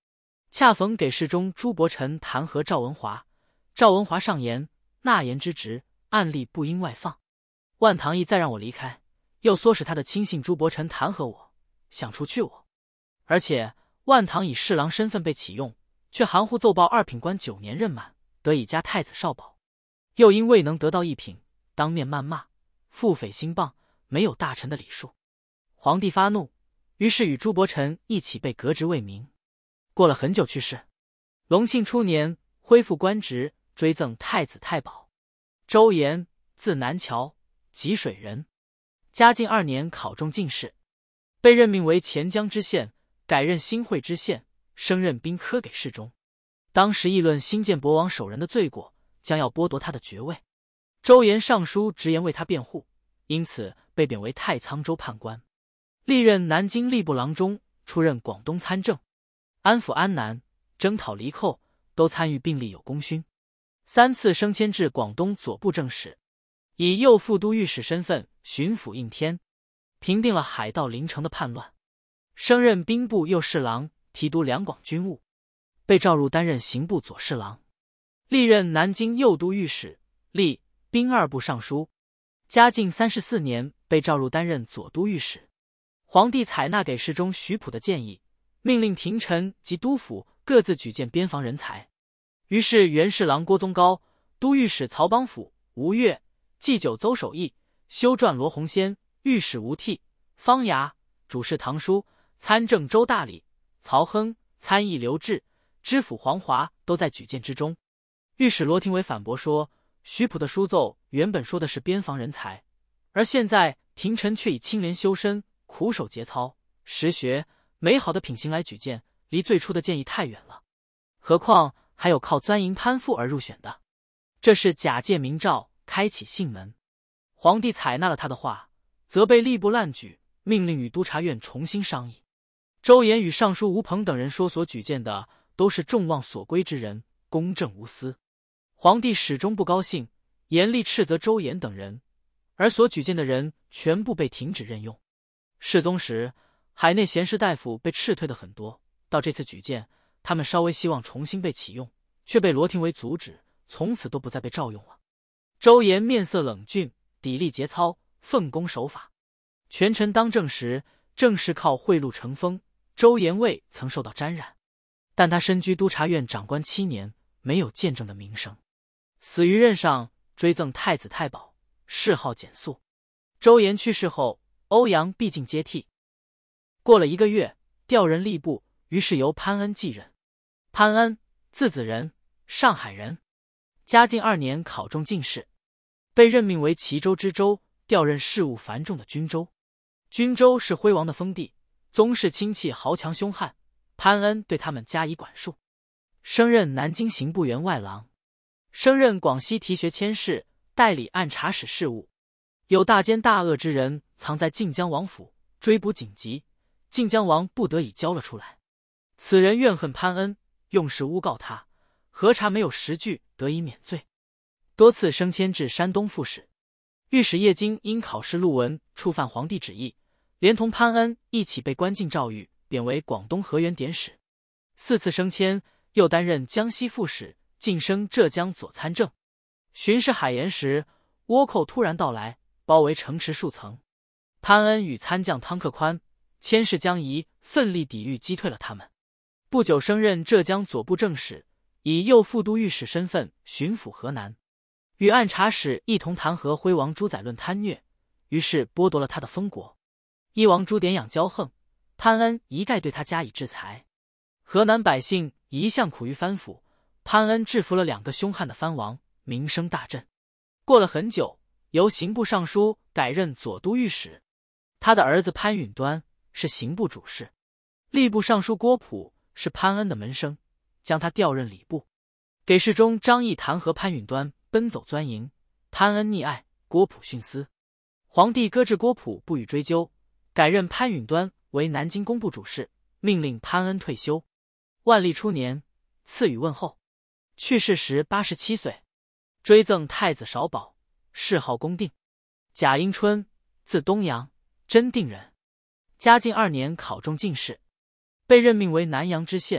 恰逢给事中朱伯臣弹劾赵文华，赵文华上言纳言之职，案例不应外放。万唐义再让我离开，又唆使他的亲信朱伯臣弹劾我，想除去我。而且万唐以侍郎身份被启用，却含糊奏报二品官9年任满，得以加太子少保，又因未能得到一品，当面谩骂，腹诽兴谤，没有大臣的礼数。皇帝发怒，于是与朱伯臣一起被革职为民。过了很久去世。隆庆初年恢复官职，追赠太子太保。周延，字南桥，吉水人。嘉靖2年考中进士，被任命为钱江知县，改任新会知县，升任兵科给事中。当时议论新建博王守仁的罪过，将要剥夺他的爵位。周延上书直言为他辩护，因此被贬为太仓州判官，历任南京吏部郎中，出任广东参政，安抚安南，征讨离寇，都参与并立有功勋。3次升迁至广东左布政使，以右副都御史身份巡抚应天，平定了海盗临城的叛乱，升任兵部右侍郎，提督两广军务，被召入担任刑部左侍郎，历任南京右都御史，历兵2部尚书。嘉靖34年被召入担任左都御史。皇帝采纳给事中徐溥的建议，命令廷臣及督府各自举荐边防人才。于是元侍郎郭宗高、都御史曹邦甫、吴越、祭酒邹守义、修撰罗洪先、御史吴替、方衙、主事唐书、参政周大礼、曹亨、参议刘志、知府黄华都在举荐之中。御史罗廷伟反驳说，徐溥的书奏原本说的是边防人才，而现在廷臣却以清廉修身、苦守节操、实学、美好的品行来举荐，离最初的建议太远了。何况还有靠钻营攀附而入选的，这是假借明诏，开启信门。皇帝采纳了他的话，责备吏部滥举，命令与督察院重新商议。周延与尚书吴鹏等人说，所举荐的都是众望所归之人，公正无私。皇帝始终不高兴，严厉斥责周延等人，而所举荐的人全部被停止任用。世宗时，海内贤士大夫被斥退的很多，到这次举荐，他们稍微希望重新被启用，却被罗廷伟阻止，从此都不再被召用了。周延面色冷峻，砥砺节操，奉公守法。权臣当政时，正是靠贿赂成风，周延未曾受到沾染，但他身居督察院长官7年，没有见证的名声，死于任上，追赠太子太保，谥号简肃。周延去世后，欧阳毕竟接替。过了1个月，调任吏部，于是由潘恩继任。潘恩，字子仁，上海人。嘉靖2年考中进士，被任命为齐州知州，调任事务繁重的均州。均州是徽王的封地，宗室亲戚豪强凶悍，潘恩对他们加以管束。升任南京刑部员外郎，升任广西提学佥事，代理按察使事务。有大奸大恶之人藏在晋江王府，追捕紧急，晋江王不得已交了出来。此人怨恨潘恩，用事诬告他，核查没有实据，得以免罪。多次升迁至山东副使。御史叶京因考试录文触犯皇帝旨意，连同潘恩一起被关进诏狱，贬为广东河源典史。4次升迁，又担任江西副使，晋升浙江左参政。巡视海盐时，倭寇突然到来，包围城池数层。潘恩与参将汤克宽、千世江仪奋力抵御，击退了他们。不久升任浙江左布政使，以右副都御史身份巡抚河南，与按察使一同弹劾徽王朱载论贪虐，于是剥夺了他的封国。一王朱典养骄横，潘恩一概对他加以制裁。河南百姓一向苦于藩腐，潘恩制服了2个凶悍的藩王，名声大振。过了很久，由刑部尚书改任左都御史。他的儿子潘允端是刑部主事。吏部尚书郭璞是潘恩的门生，将他调任礼部。给事中张毅弹劾潘允端奔走钻营，潘恩溺爱，郭璞徇私。皇帝搁置郭璞不予追究，改任潘允端为南京工部主事，命令潘恩退休。万历初年，赐予问候。去世时87岁，追赠太子少保，谥号恭定。贾英春，字东阳，真定人。嘉靖2年考中进士，被任命为南阳知县，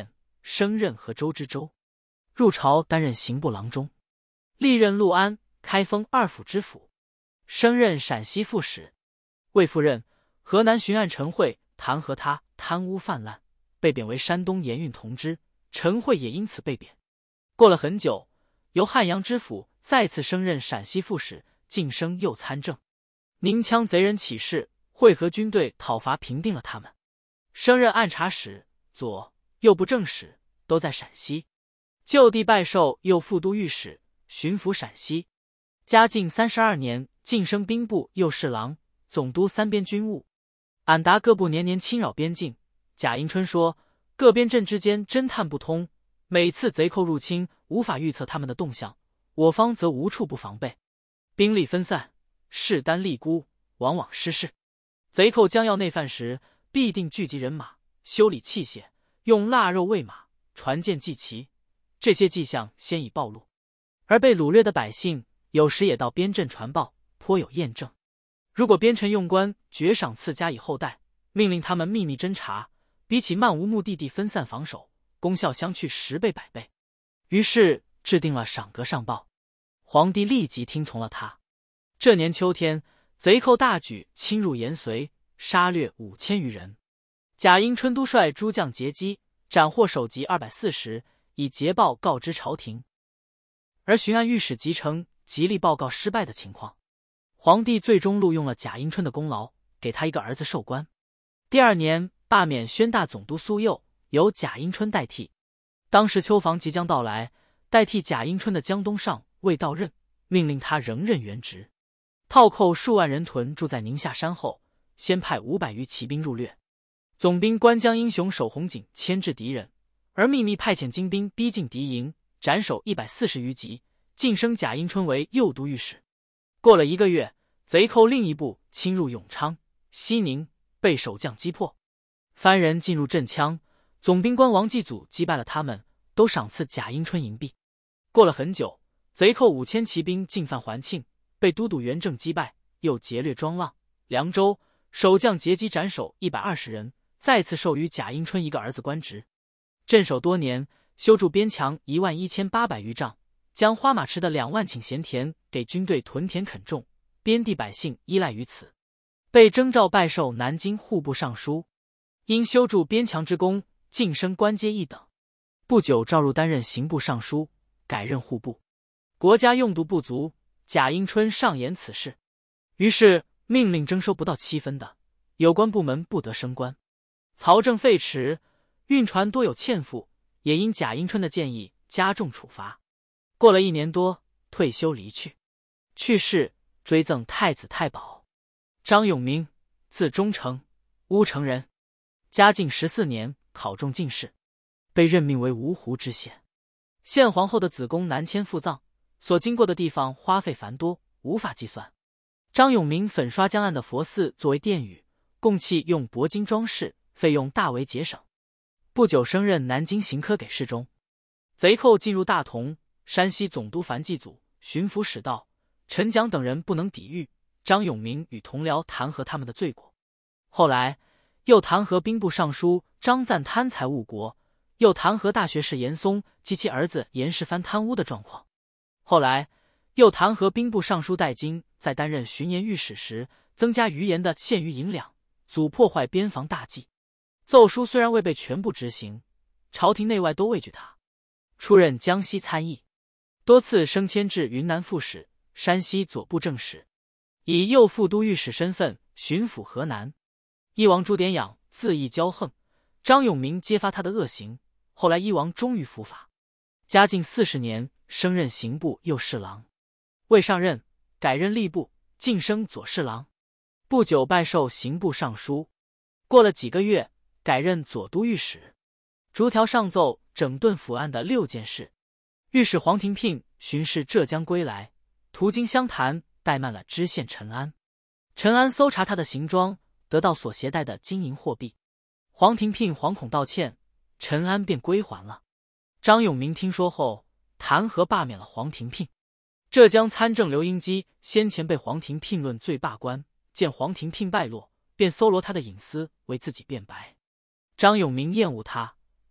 升任河州知州，入朝担任刑部郎中，历任陆安、开封二府知府，升任陕西副使。为赴任，河南巡按陈慧弹劾他贪污泛滥，被贬为山东盐运同知，陈慧也因此被贬。过了很久，由汉阳知府再次升任陕西副使，晋升右参政。宁羌贼人起事，会合军队讨伐平定了他们，升任按察使、左右部正使，都在陕西。就地拜授右副都御史，巡抚陕西。嘉靖32年，晋升兵部右侍郎，总督三边军务。俺达各部年年侵扰边境。贾迎春说，各边镇之间侦探不通，每次贼寇入侵，无法预测他们的动向，我方则无处不防备，兵力分散，势单力孤，往往失势。贼寇将要内犯时，必定聚集人马，修理器械，用腊肉喂马，传箭祭旗，这些迹象先已暴露。而被掳掠的百姓有时也到边镇传报，颇有验证。如果边臣用官爵赏赐加以厚待，命令他们秘密侦查，比起漫无目的地分散防守，功效相去10倍100倍。于是制定了赏格上报，皇帝立即听从了他。这年秋天，贼寇大举侵入延绥，杀掠5000余人。贾迎春督率诸将截击，斩获首级240，以捷报告知朝廷。而巡按御史集成极力报告失败的情况，皇帝最终录用了贾迎春的功劳，给他一个儿子授官。第2年罢免宣大总督苏佑，由贾迎春代替。当时秋防即将到来，代替贾迎春的江东上未到任，命令他仍任原职。套扣数万人屯驻在宁夏山后，先派500余骑兵入掠，总兵关江英雄守红井牵制敌人，而秘密派遣精兵逼近敌营，斩首140余级，晋升贾迎春为右都御史。过了1个月，贼寇另一部侵入永昌、西宁，被守将击破。番人进入镇羌，总兵官王继祖击败了他们，都赏赐贾迎春银币。过了很久，贼寇5000骑兵进犯环庆，被都督元正击败，又劫掠庄浪、凉州，守将劫击斩首120人，再次授予贾迎春一个儿子官职。镇守多年，修筑边墙11800余丈，将花马池的2万顷闲田给军队屯田垦种，边地百姓依赖于此。被征召拜授南京户部尚书，因修筑边墙之功，晋升官阶1等。不久召入担任刑部尚书，改任户部。国家用度不足，贾迎春上言此事，于是命令征收不到7分的有关部门不得升官。曹政废弛，运船多有欠付，也因贾迎春的建议加重处罚。过了1年多，退休离去。去世追赠太子太保。张永明，字忠诚，乌城人。嘉靖14年考中进士，被任命为芜湖知县。献皇后的子宫南迁赴葬，所经过的地方花费繁多，无法计算。张永明粉刷江岸的佛寺作为殿宇，供器用铂金装饰，费用大为节省。不久升任南京刑科给事中。贼寇进入大同，山西总督樊继祖、巡抚史道、陈讲等人不能抵御，张永明与同僚弹劾他们的罪过。后来又弹劾兵部尚书张赞贪财误国，又弹劾大学士严嵩及其儿子严世蕃贪污的状况。后来又弹劾兵部尚书戴经在担任巡盐御史时，增加余盐的限于银两，阻破坏边防大计。奏书虽然未被全部执行，朝廷内外都畏惧他。出任江西参议，多次升迁至云南副使、山西左部正使，以右副都御史身份巡抚河南。一王朱典养恣意骄横，张永明揭发他的恶行，后来一王终于伏法。嘉靖40年升任刑部右侍郎，未上任，改任吏部，晋升左侍郎。不久拜授刑部尚书。过了几个月，改任左都御史，逐条上奏整顿府案的6件事。御史黄廷聘巡视浙江归来，途经湘潭，怠慢了知县陈安。陈安搜查他的行装，得到所携带的金银货币。黄廷聘惶恐道歉，陈安便归还了。张永明听说后，弹劾罢免了黄廷聘。浙江参政刘英基先前被黄廷聘论罪罢官，见黄廷聘败落，便搜罗他的隐私为自己辩白。张永明厌恶他，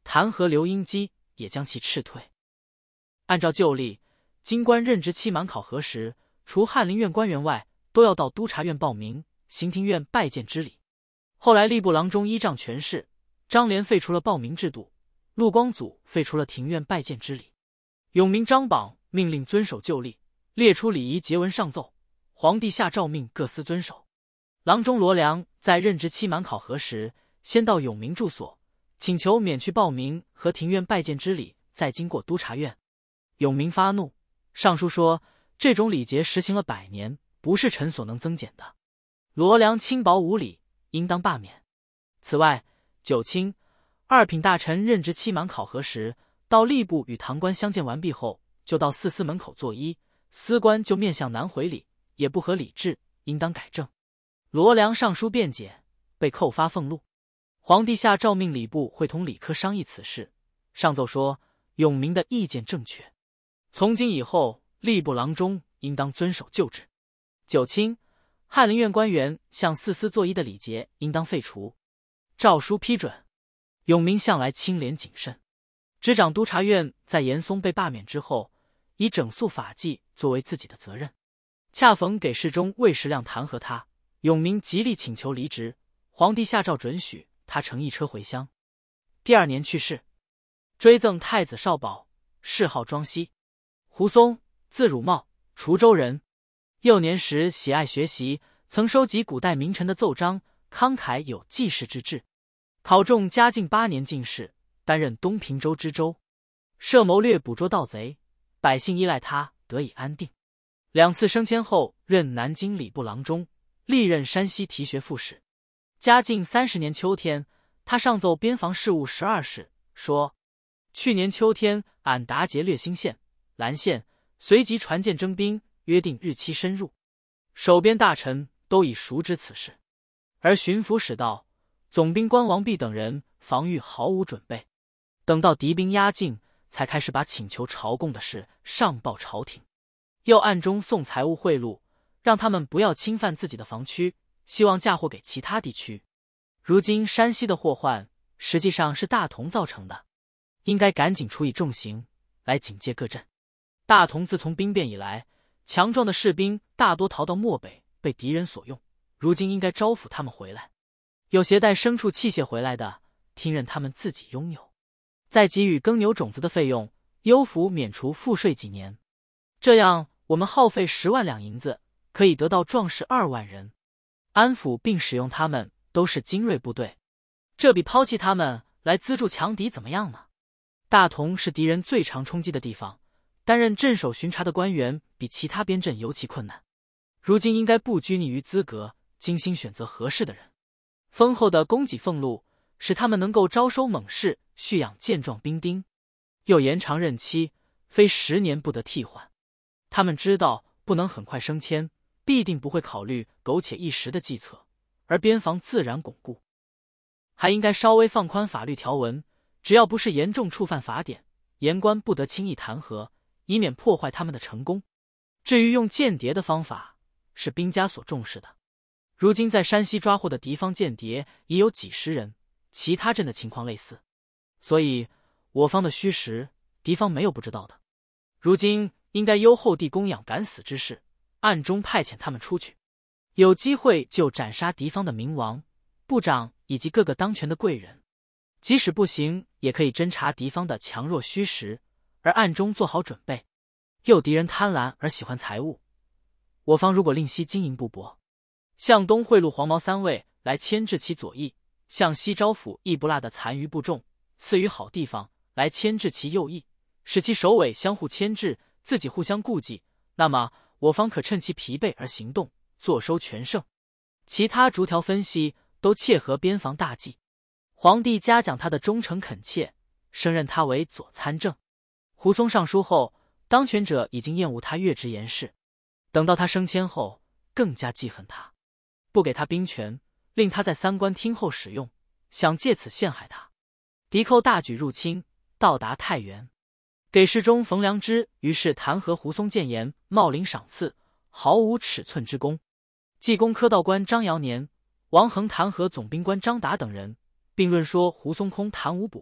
弹劾刘英基，也将其斥退。按照旧例，京官任职期满考核时，除翰林院官员外，都要到督察院报名、刑庭院拜见之礼。后来吏部郎中依仗权势，张廉废除了报名制度，陆光祖废除了庭院拜见之礼。永明、张榜命令遵守旧例，列出礼仪节文上奏，皇帝下诏命各司遵守。郎中罗良在任职期满考核时，先到永明住所，请求免去报名和庭院拜见之礼，再经过督察院。永明发怒，上书说这种礼节实行了100年，不是臣所能增减的。罗良轻薄无礼，应当罢免。此外，九卿、二品大臣任职期满考核时，到吏部与堂官相见完毕后，就到四司门口作揖，司官就面向南回礼，也不合礼制，应当改正。罗良上书辩解，被扣发俸禄。皇帝下诏命礼部会同礼科商议此事，上奏说永明的意见正确，从今以后吏部郎中应当遵守旧制。九卿、翰林院官员向四司作揖的礼节应当废除。诏书批准。永明向来清廉谨慎，执掌督察院在严嵩被罢免之后，以整肃法纪作为自己的责任。恰逢给事中魏时亮弹劾他，永明极力请求离职，皇帝下诏准许，他乘一车回乡。第2年去世。追赠太子少保，谥号庄熙。胡松，字汝茂，滁州人。幼年时喜爱学习，曾收集古代名臣的奏章，慷慨有济世之志。考中嘉靖8年进士，担任东平州知州，设谋略捕捉盗贼，百姓依赖他得以安定。2次升迁后，任南京礼部郎中，历任山西提学副使。嘉靖30年秋天，他上奏边防事务12事，说：去年秋天，俺达节略兴县、兰县，随即传见征兵，约定日期深入。守边大臣都已熟知此事，而巡抚使道、总兵官王弼等人防御毫无准备，等到敌兵压境，才开始把请求朝贡的事上报朝廷，又暗中送财物贿赂，让他们不要侵犯自己的防区，希望嫁祸给其他地区。如今山西的祸患实际上是大同造成的，应该赶紧处以重刑来警戒各镇。大同自从兵变以来，强壮的士兵大多逃到漠北，被敌人所用，如今应该招抚他们回来。有携带牲畜器械回来的，听任他们自己拥有，再给予耕牛种子的费用，优抚免除赋税几年。这样我们耗费10万两银子，可以得到壮士2万人，安抚并使用他们都是精锐部队，这比抛弃他们来资助强敌怎么样呢？大同是敌人最常冲击的地方，担任镇守巡查的官员比其他边镇尤其困难。如今应该不拘泥于资格，精心选择合适的人，丰厚的供给俸禄，使他们能够招收猛士，蓄养健壮兵丁，又延长任期，非10年不得替换。他们知道不能很快升迁，必定不会考虑苟且一时的计策，而边防自然巩固。还应该稍微放宽法律条文，只要不是严重触犯法典，言官不得轻易弹劾，以免破坏他们的成功。至于用间谍的方法，是兵家所重视的。如今在山西抓获的敌方间谍已有几十人，其他镇的情况类似，所以我方的虚实，敌方没有不知道的。如今应该优厚地供养敢死之士，暗中派遣他们出去，有机会就斩杀敌方的明王、部长以及各个当权的贵人。即使不行，也可以侦察敌方的强弱虚实，而暗中做好准备。又敌人贪婪而喜欢财物，我方如果令西经营不薄，向东贿赂黄毛3位来牵制其左翼，向西招抚亦不落的残余部众，赐予好地方来牵制其右翼，使其首尾相互牵制，自己互相顾忌，那么我方可趁其疲惫而行动，坐收全胜。其他逐条分析都切合边防大计。皇帝嘉奖他的忠诚恳切，升任他为左参政。胡松上书后，当权者已经厌恶他越职言事，等到他升迁后，更加记恨他，不给他兵权，令他在3官听候使用，想借此陷害他。敌寇大举入侵，到达太原，给事中冯良之于是弹劾胡松谏言，冒领赏赐，毫无尺寸之功。济公科道官张尧年、王衡弹劾总兵官张达等人，并论说胡松空谈无补，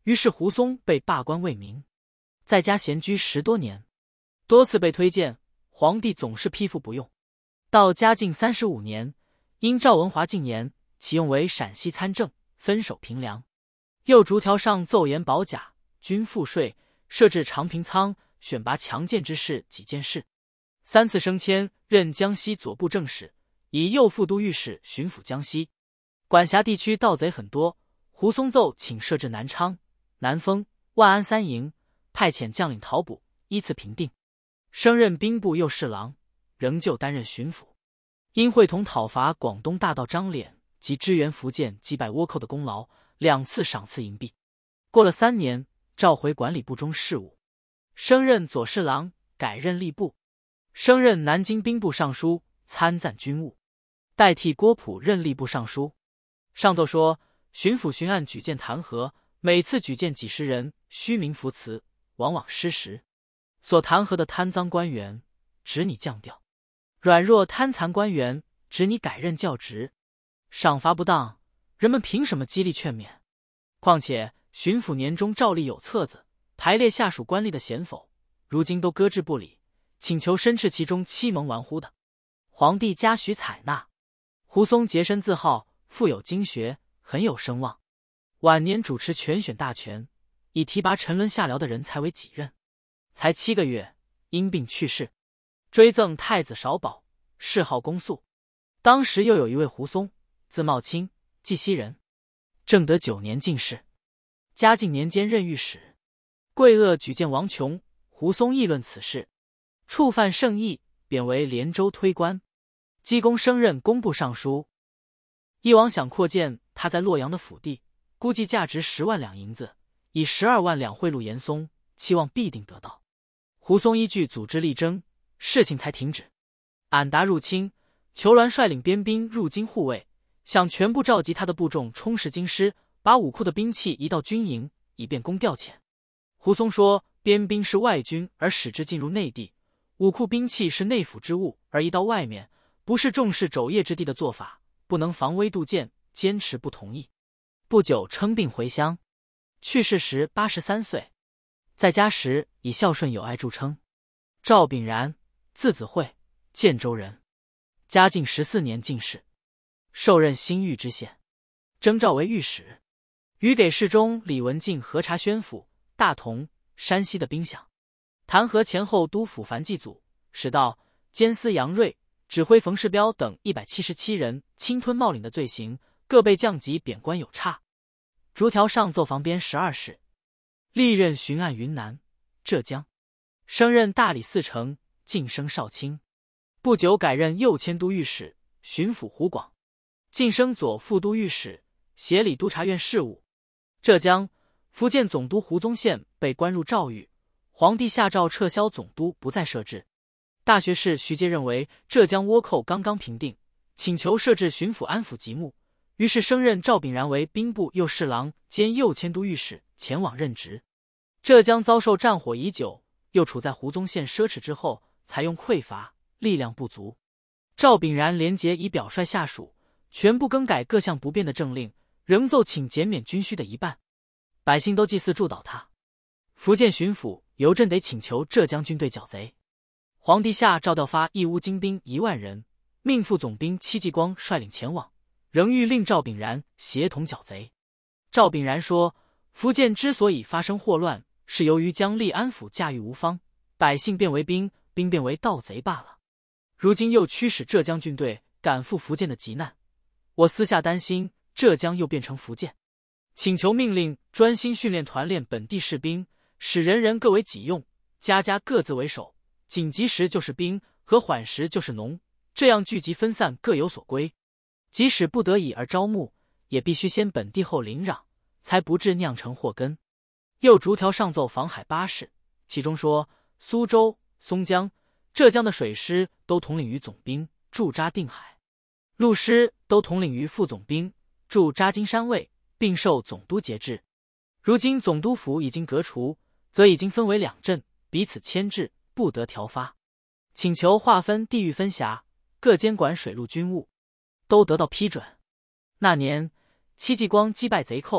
于是胡松被罢官为民，在家闲居10多年，多次被推荐，皇帝总是批复不用。到嘉靖35年，因赵文华进言，启用为陕西参政，分守平凉。又逐条上奏言保甲，均赋税，设置长平仓，选拔强健之士几件事。3次升迁，任江西左布政使，以右副都御史巡抚江西，管辖地区盗贼很多。胡松奏请设置南昌、南丰、万安3营，派遣将领讨捕，依次平定。升任兵部右侍郎，仍旧担任巡抚。因会同讨伐广东大盗张敛及支援福建击败倭寇的功劳，2次赏赐银币。过了3年，召回管理部中事务，升任左侍郎，改任吏部。升任南京兵部尚书，参赞军务，代替郭璞任吏部尚书。上奏说，巡抚巡案举荐弹劾，每次举荐几十人，虚名浮词，往往失实。所弹劾的贪赃官员，指你降调；软弱贪残官员，指你改任教职。赏罚不当，人们凭什么激励劝勉？况且巡抚年终照例有册子，排列下属官吏的贤否，如今都搁置不理，请求申斥其中欺蒙玩忽的。皇帝嘉许采纳。胡松洁身自好，富有经学，很有声望。晚年主持全选大权，以提拔沉沦下僚的人才为己任。才7个月，因病去世，追赠太子少保，谥号公肃。当时又有一位胡松，字茂清，绩溪人，正德9年进士，嘉靖年间任御史。桂萼举荐王琼，胡松议论此事，触犯圣意，贬为连州推官。积功升任工部尚书。义王想扩建他在洛阳的府地，估计价值10万两银子，以12万两贿赂严嵩，期望必定得到。胡松依据组织力争，事情才停止。俺答入侵，裘鸾率领边兵入京护卫，想全部召集他的部众充实京师，把武库的兵器移到军营，以便供调遣。胡松说，边兵是外军而使之进入内地，武库兵器是内府之物而移到外面，不是重视肘腋之地的做法，不能防微杜渐，坚持不同意。不久称病回乡，去世时83岁。在家时以孝顺有爱著称。赵秉然，字子惠，建州人。嘉靖14年进士，受任新豫知县，征召为御史。余给事中李文静核查宣府、大同、山西的兵饷。弹劾前后督抚樊继祖、史道、监司杨锐、指挥冯世标等177人侵吞冒领的罪行，各被降级贬官有差。逐条上奏防边12事。历任巡按云南、浙江，升任大理寺丞，晋升少卿。不久改任右迁都御史，巡抚湖广，晋升左副都御史，协理督察院事务。浙江、福建总督胡宗宪被关入诏狱，皇帝下诏撤销总督，不再设置。大学士徐阶认为浙江倭寇刚刚平定，请求设置巡抚安抚极目，于是升任赵秉然为兵部右侍郎兼右迁都御史，前往任职。浙江遭受战火已久，又处在胡宗宪奢侈之后，采用匮乏，力量不足。赵秉然连结以表率下属，全部更改各项不便的政令，仍奏请减免军需的一半。百姓都祭祀祝祷他。福建巡抚尤振得请求浙江军队剿贼。皇帝下诏调发义乌精兵1万人，命副总兵戚继光率领前往，仍欲令赵秉然协同剿贼。赵秉然说，福建之所以发生祸乱，是由于将立安府驾驭无方，百姓变为兵，兵变为盗贼罢了。如今又驱使浙江军队赶赴福建的急难，我私下担心浙江又变成福建，请求命令专心训练团练本地士兵，使人人各为己用，家家各自为首，紧急时就是兵，和缓时就是农，这样聚集分散各有所归。即使不得已而招募，也必须先本地后领壤，才不致酿成祸根。又逐条上奏防海8事，其中说苏州、松江、浙江的水师都统领于总兵，驻扎定海；陆师都统领于副总兵，驻扎金山卫，并受总督节制。如今总督府已经革除，则已经分为2镇，彼此牵制，不得调发。请求划分地域分辖，各监管水陆军务，都得到批准。那年戚继光击败贼寇，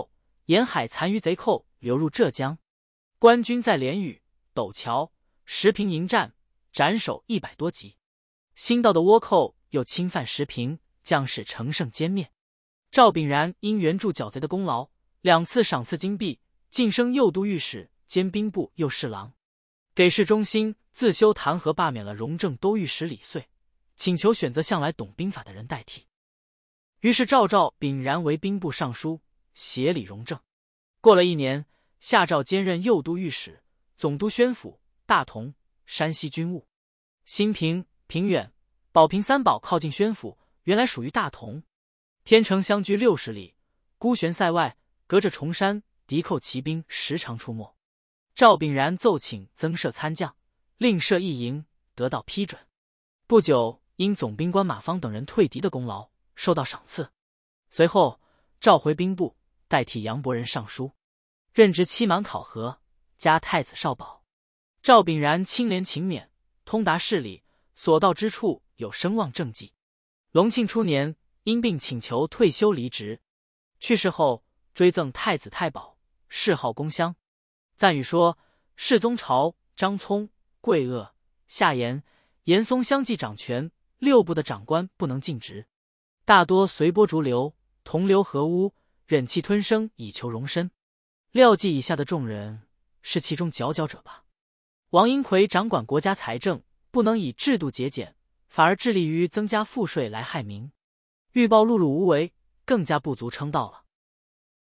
沿海残余贼寇流入浙江，官军在连屿、斗桥、石坪迎战，斩首100多级。新到的倭寇又侵犯石坪，将士乘胜歼灭。赵炳然因援助剿贼的功劳，2次赏赐金币，晋升右都御史兼兵部右侍郎。给事中心自修弹劾罢免了荣正都御史李遂，请求选择向来懂兵法的人代替。于是赵炳然为兵部尚书，协理荣正。过了1年，下诏兼任右都御史、总督宣抚、大同、山西军务。新平、平远、保平3堡靠近宣府，原来属于大同。天城相距60里，孤悬塞外，隔着重山，敌寇骑兵时常出没。赵炳然奏请增设参将，另设一营，得到批准。不久，因总兵官马芳等人退敌的功劳，受到赏赐。随后召回兵部，代替杨伯仁尚书，任职期满考核，加太子少保。赵炳然清廉勤勉，通达事理，所到之处有声望政绩。隆庆初年，因病请求退休离职。去世后，追赠太子太保，谥号恭襄。赞语说，世宗朝张聪、桂鄂、夏言、严嵩相继掌权，6部的长官不能尽职，大多随波逐流，同流合污，忍气吞声以求容身。廖记以下的众人是其中佼佼者吧。王英奎掌管国家财政，不能以制度节俭，反而致力于增加赋税来害民，欲报碌碌无为，更加不足称道了。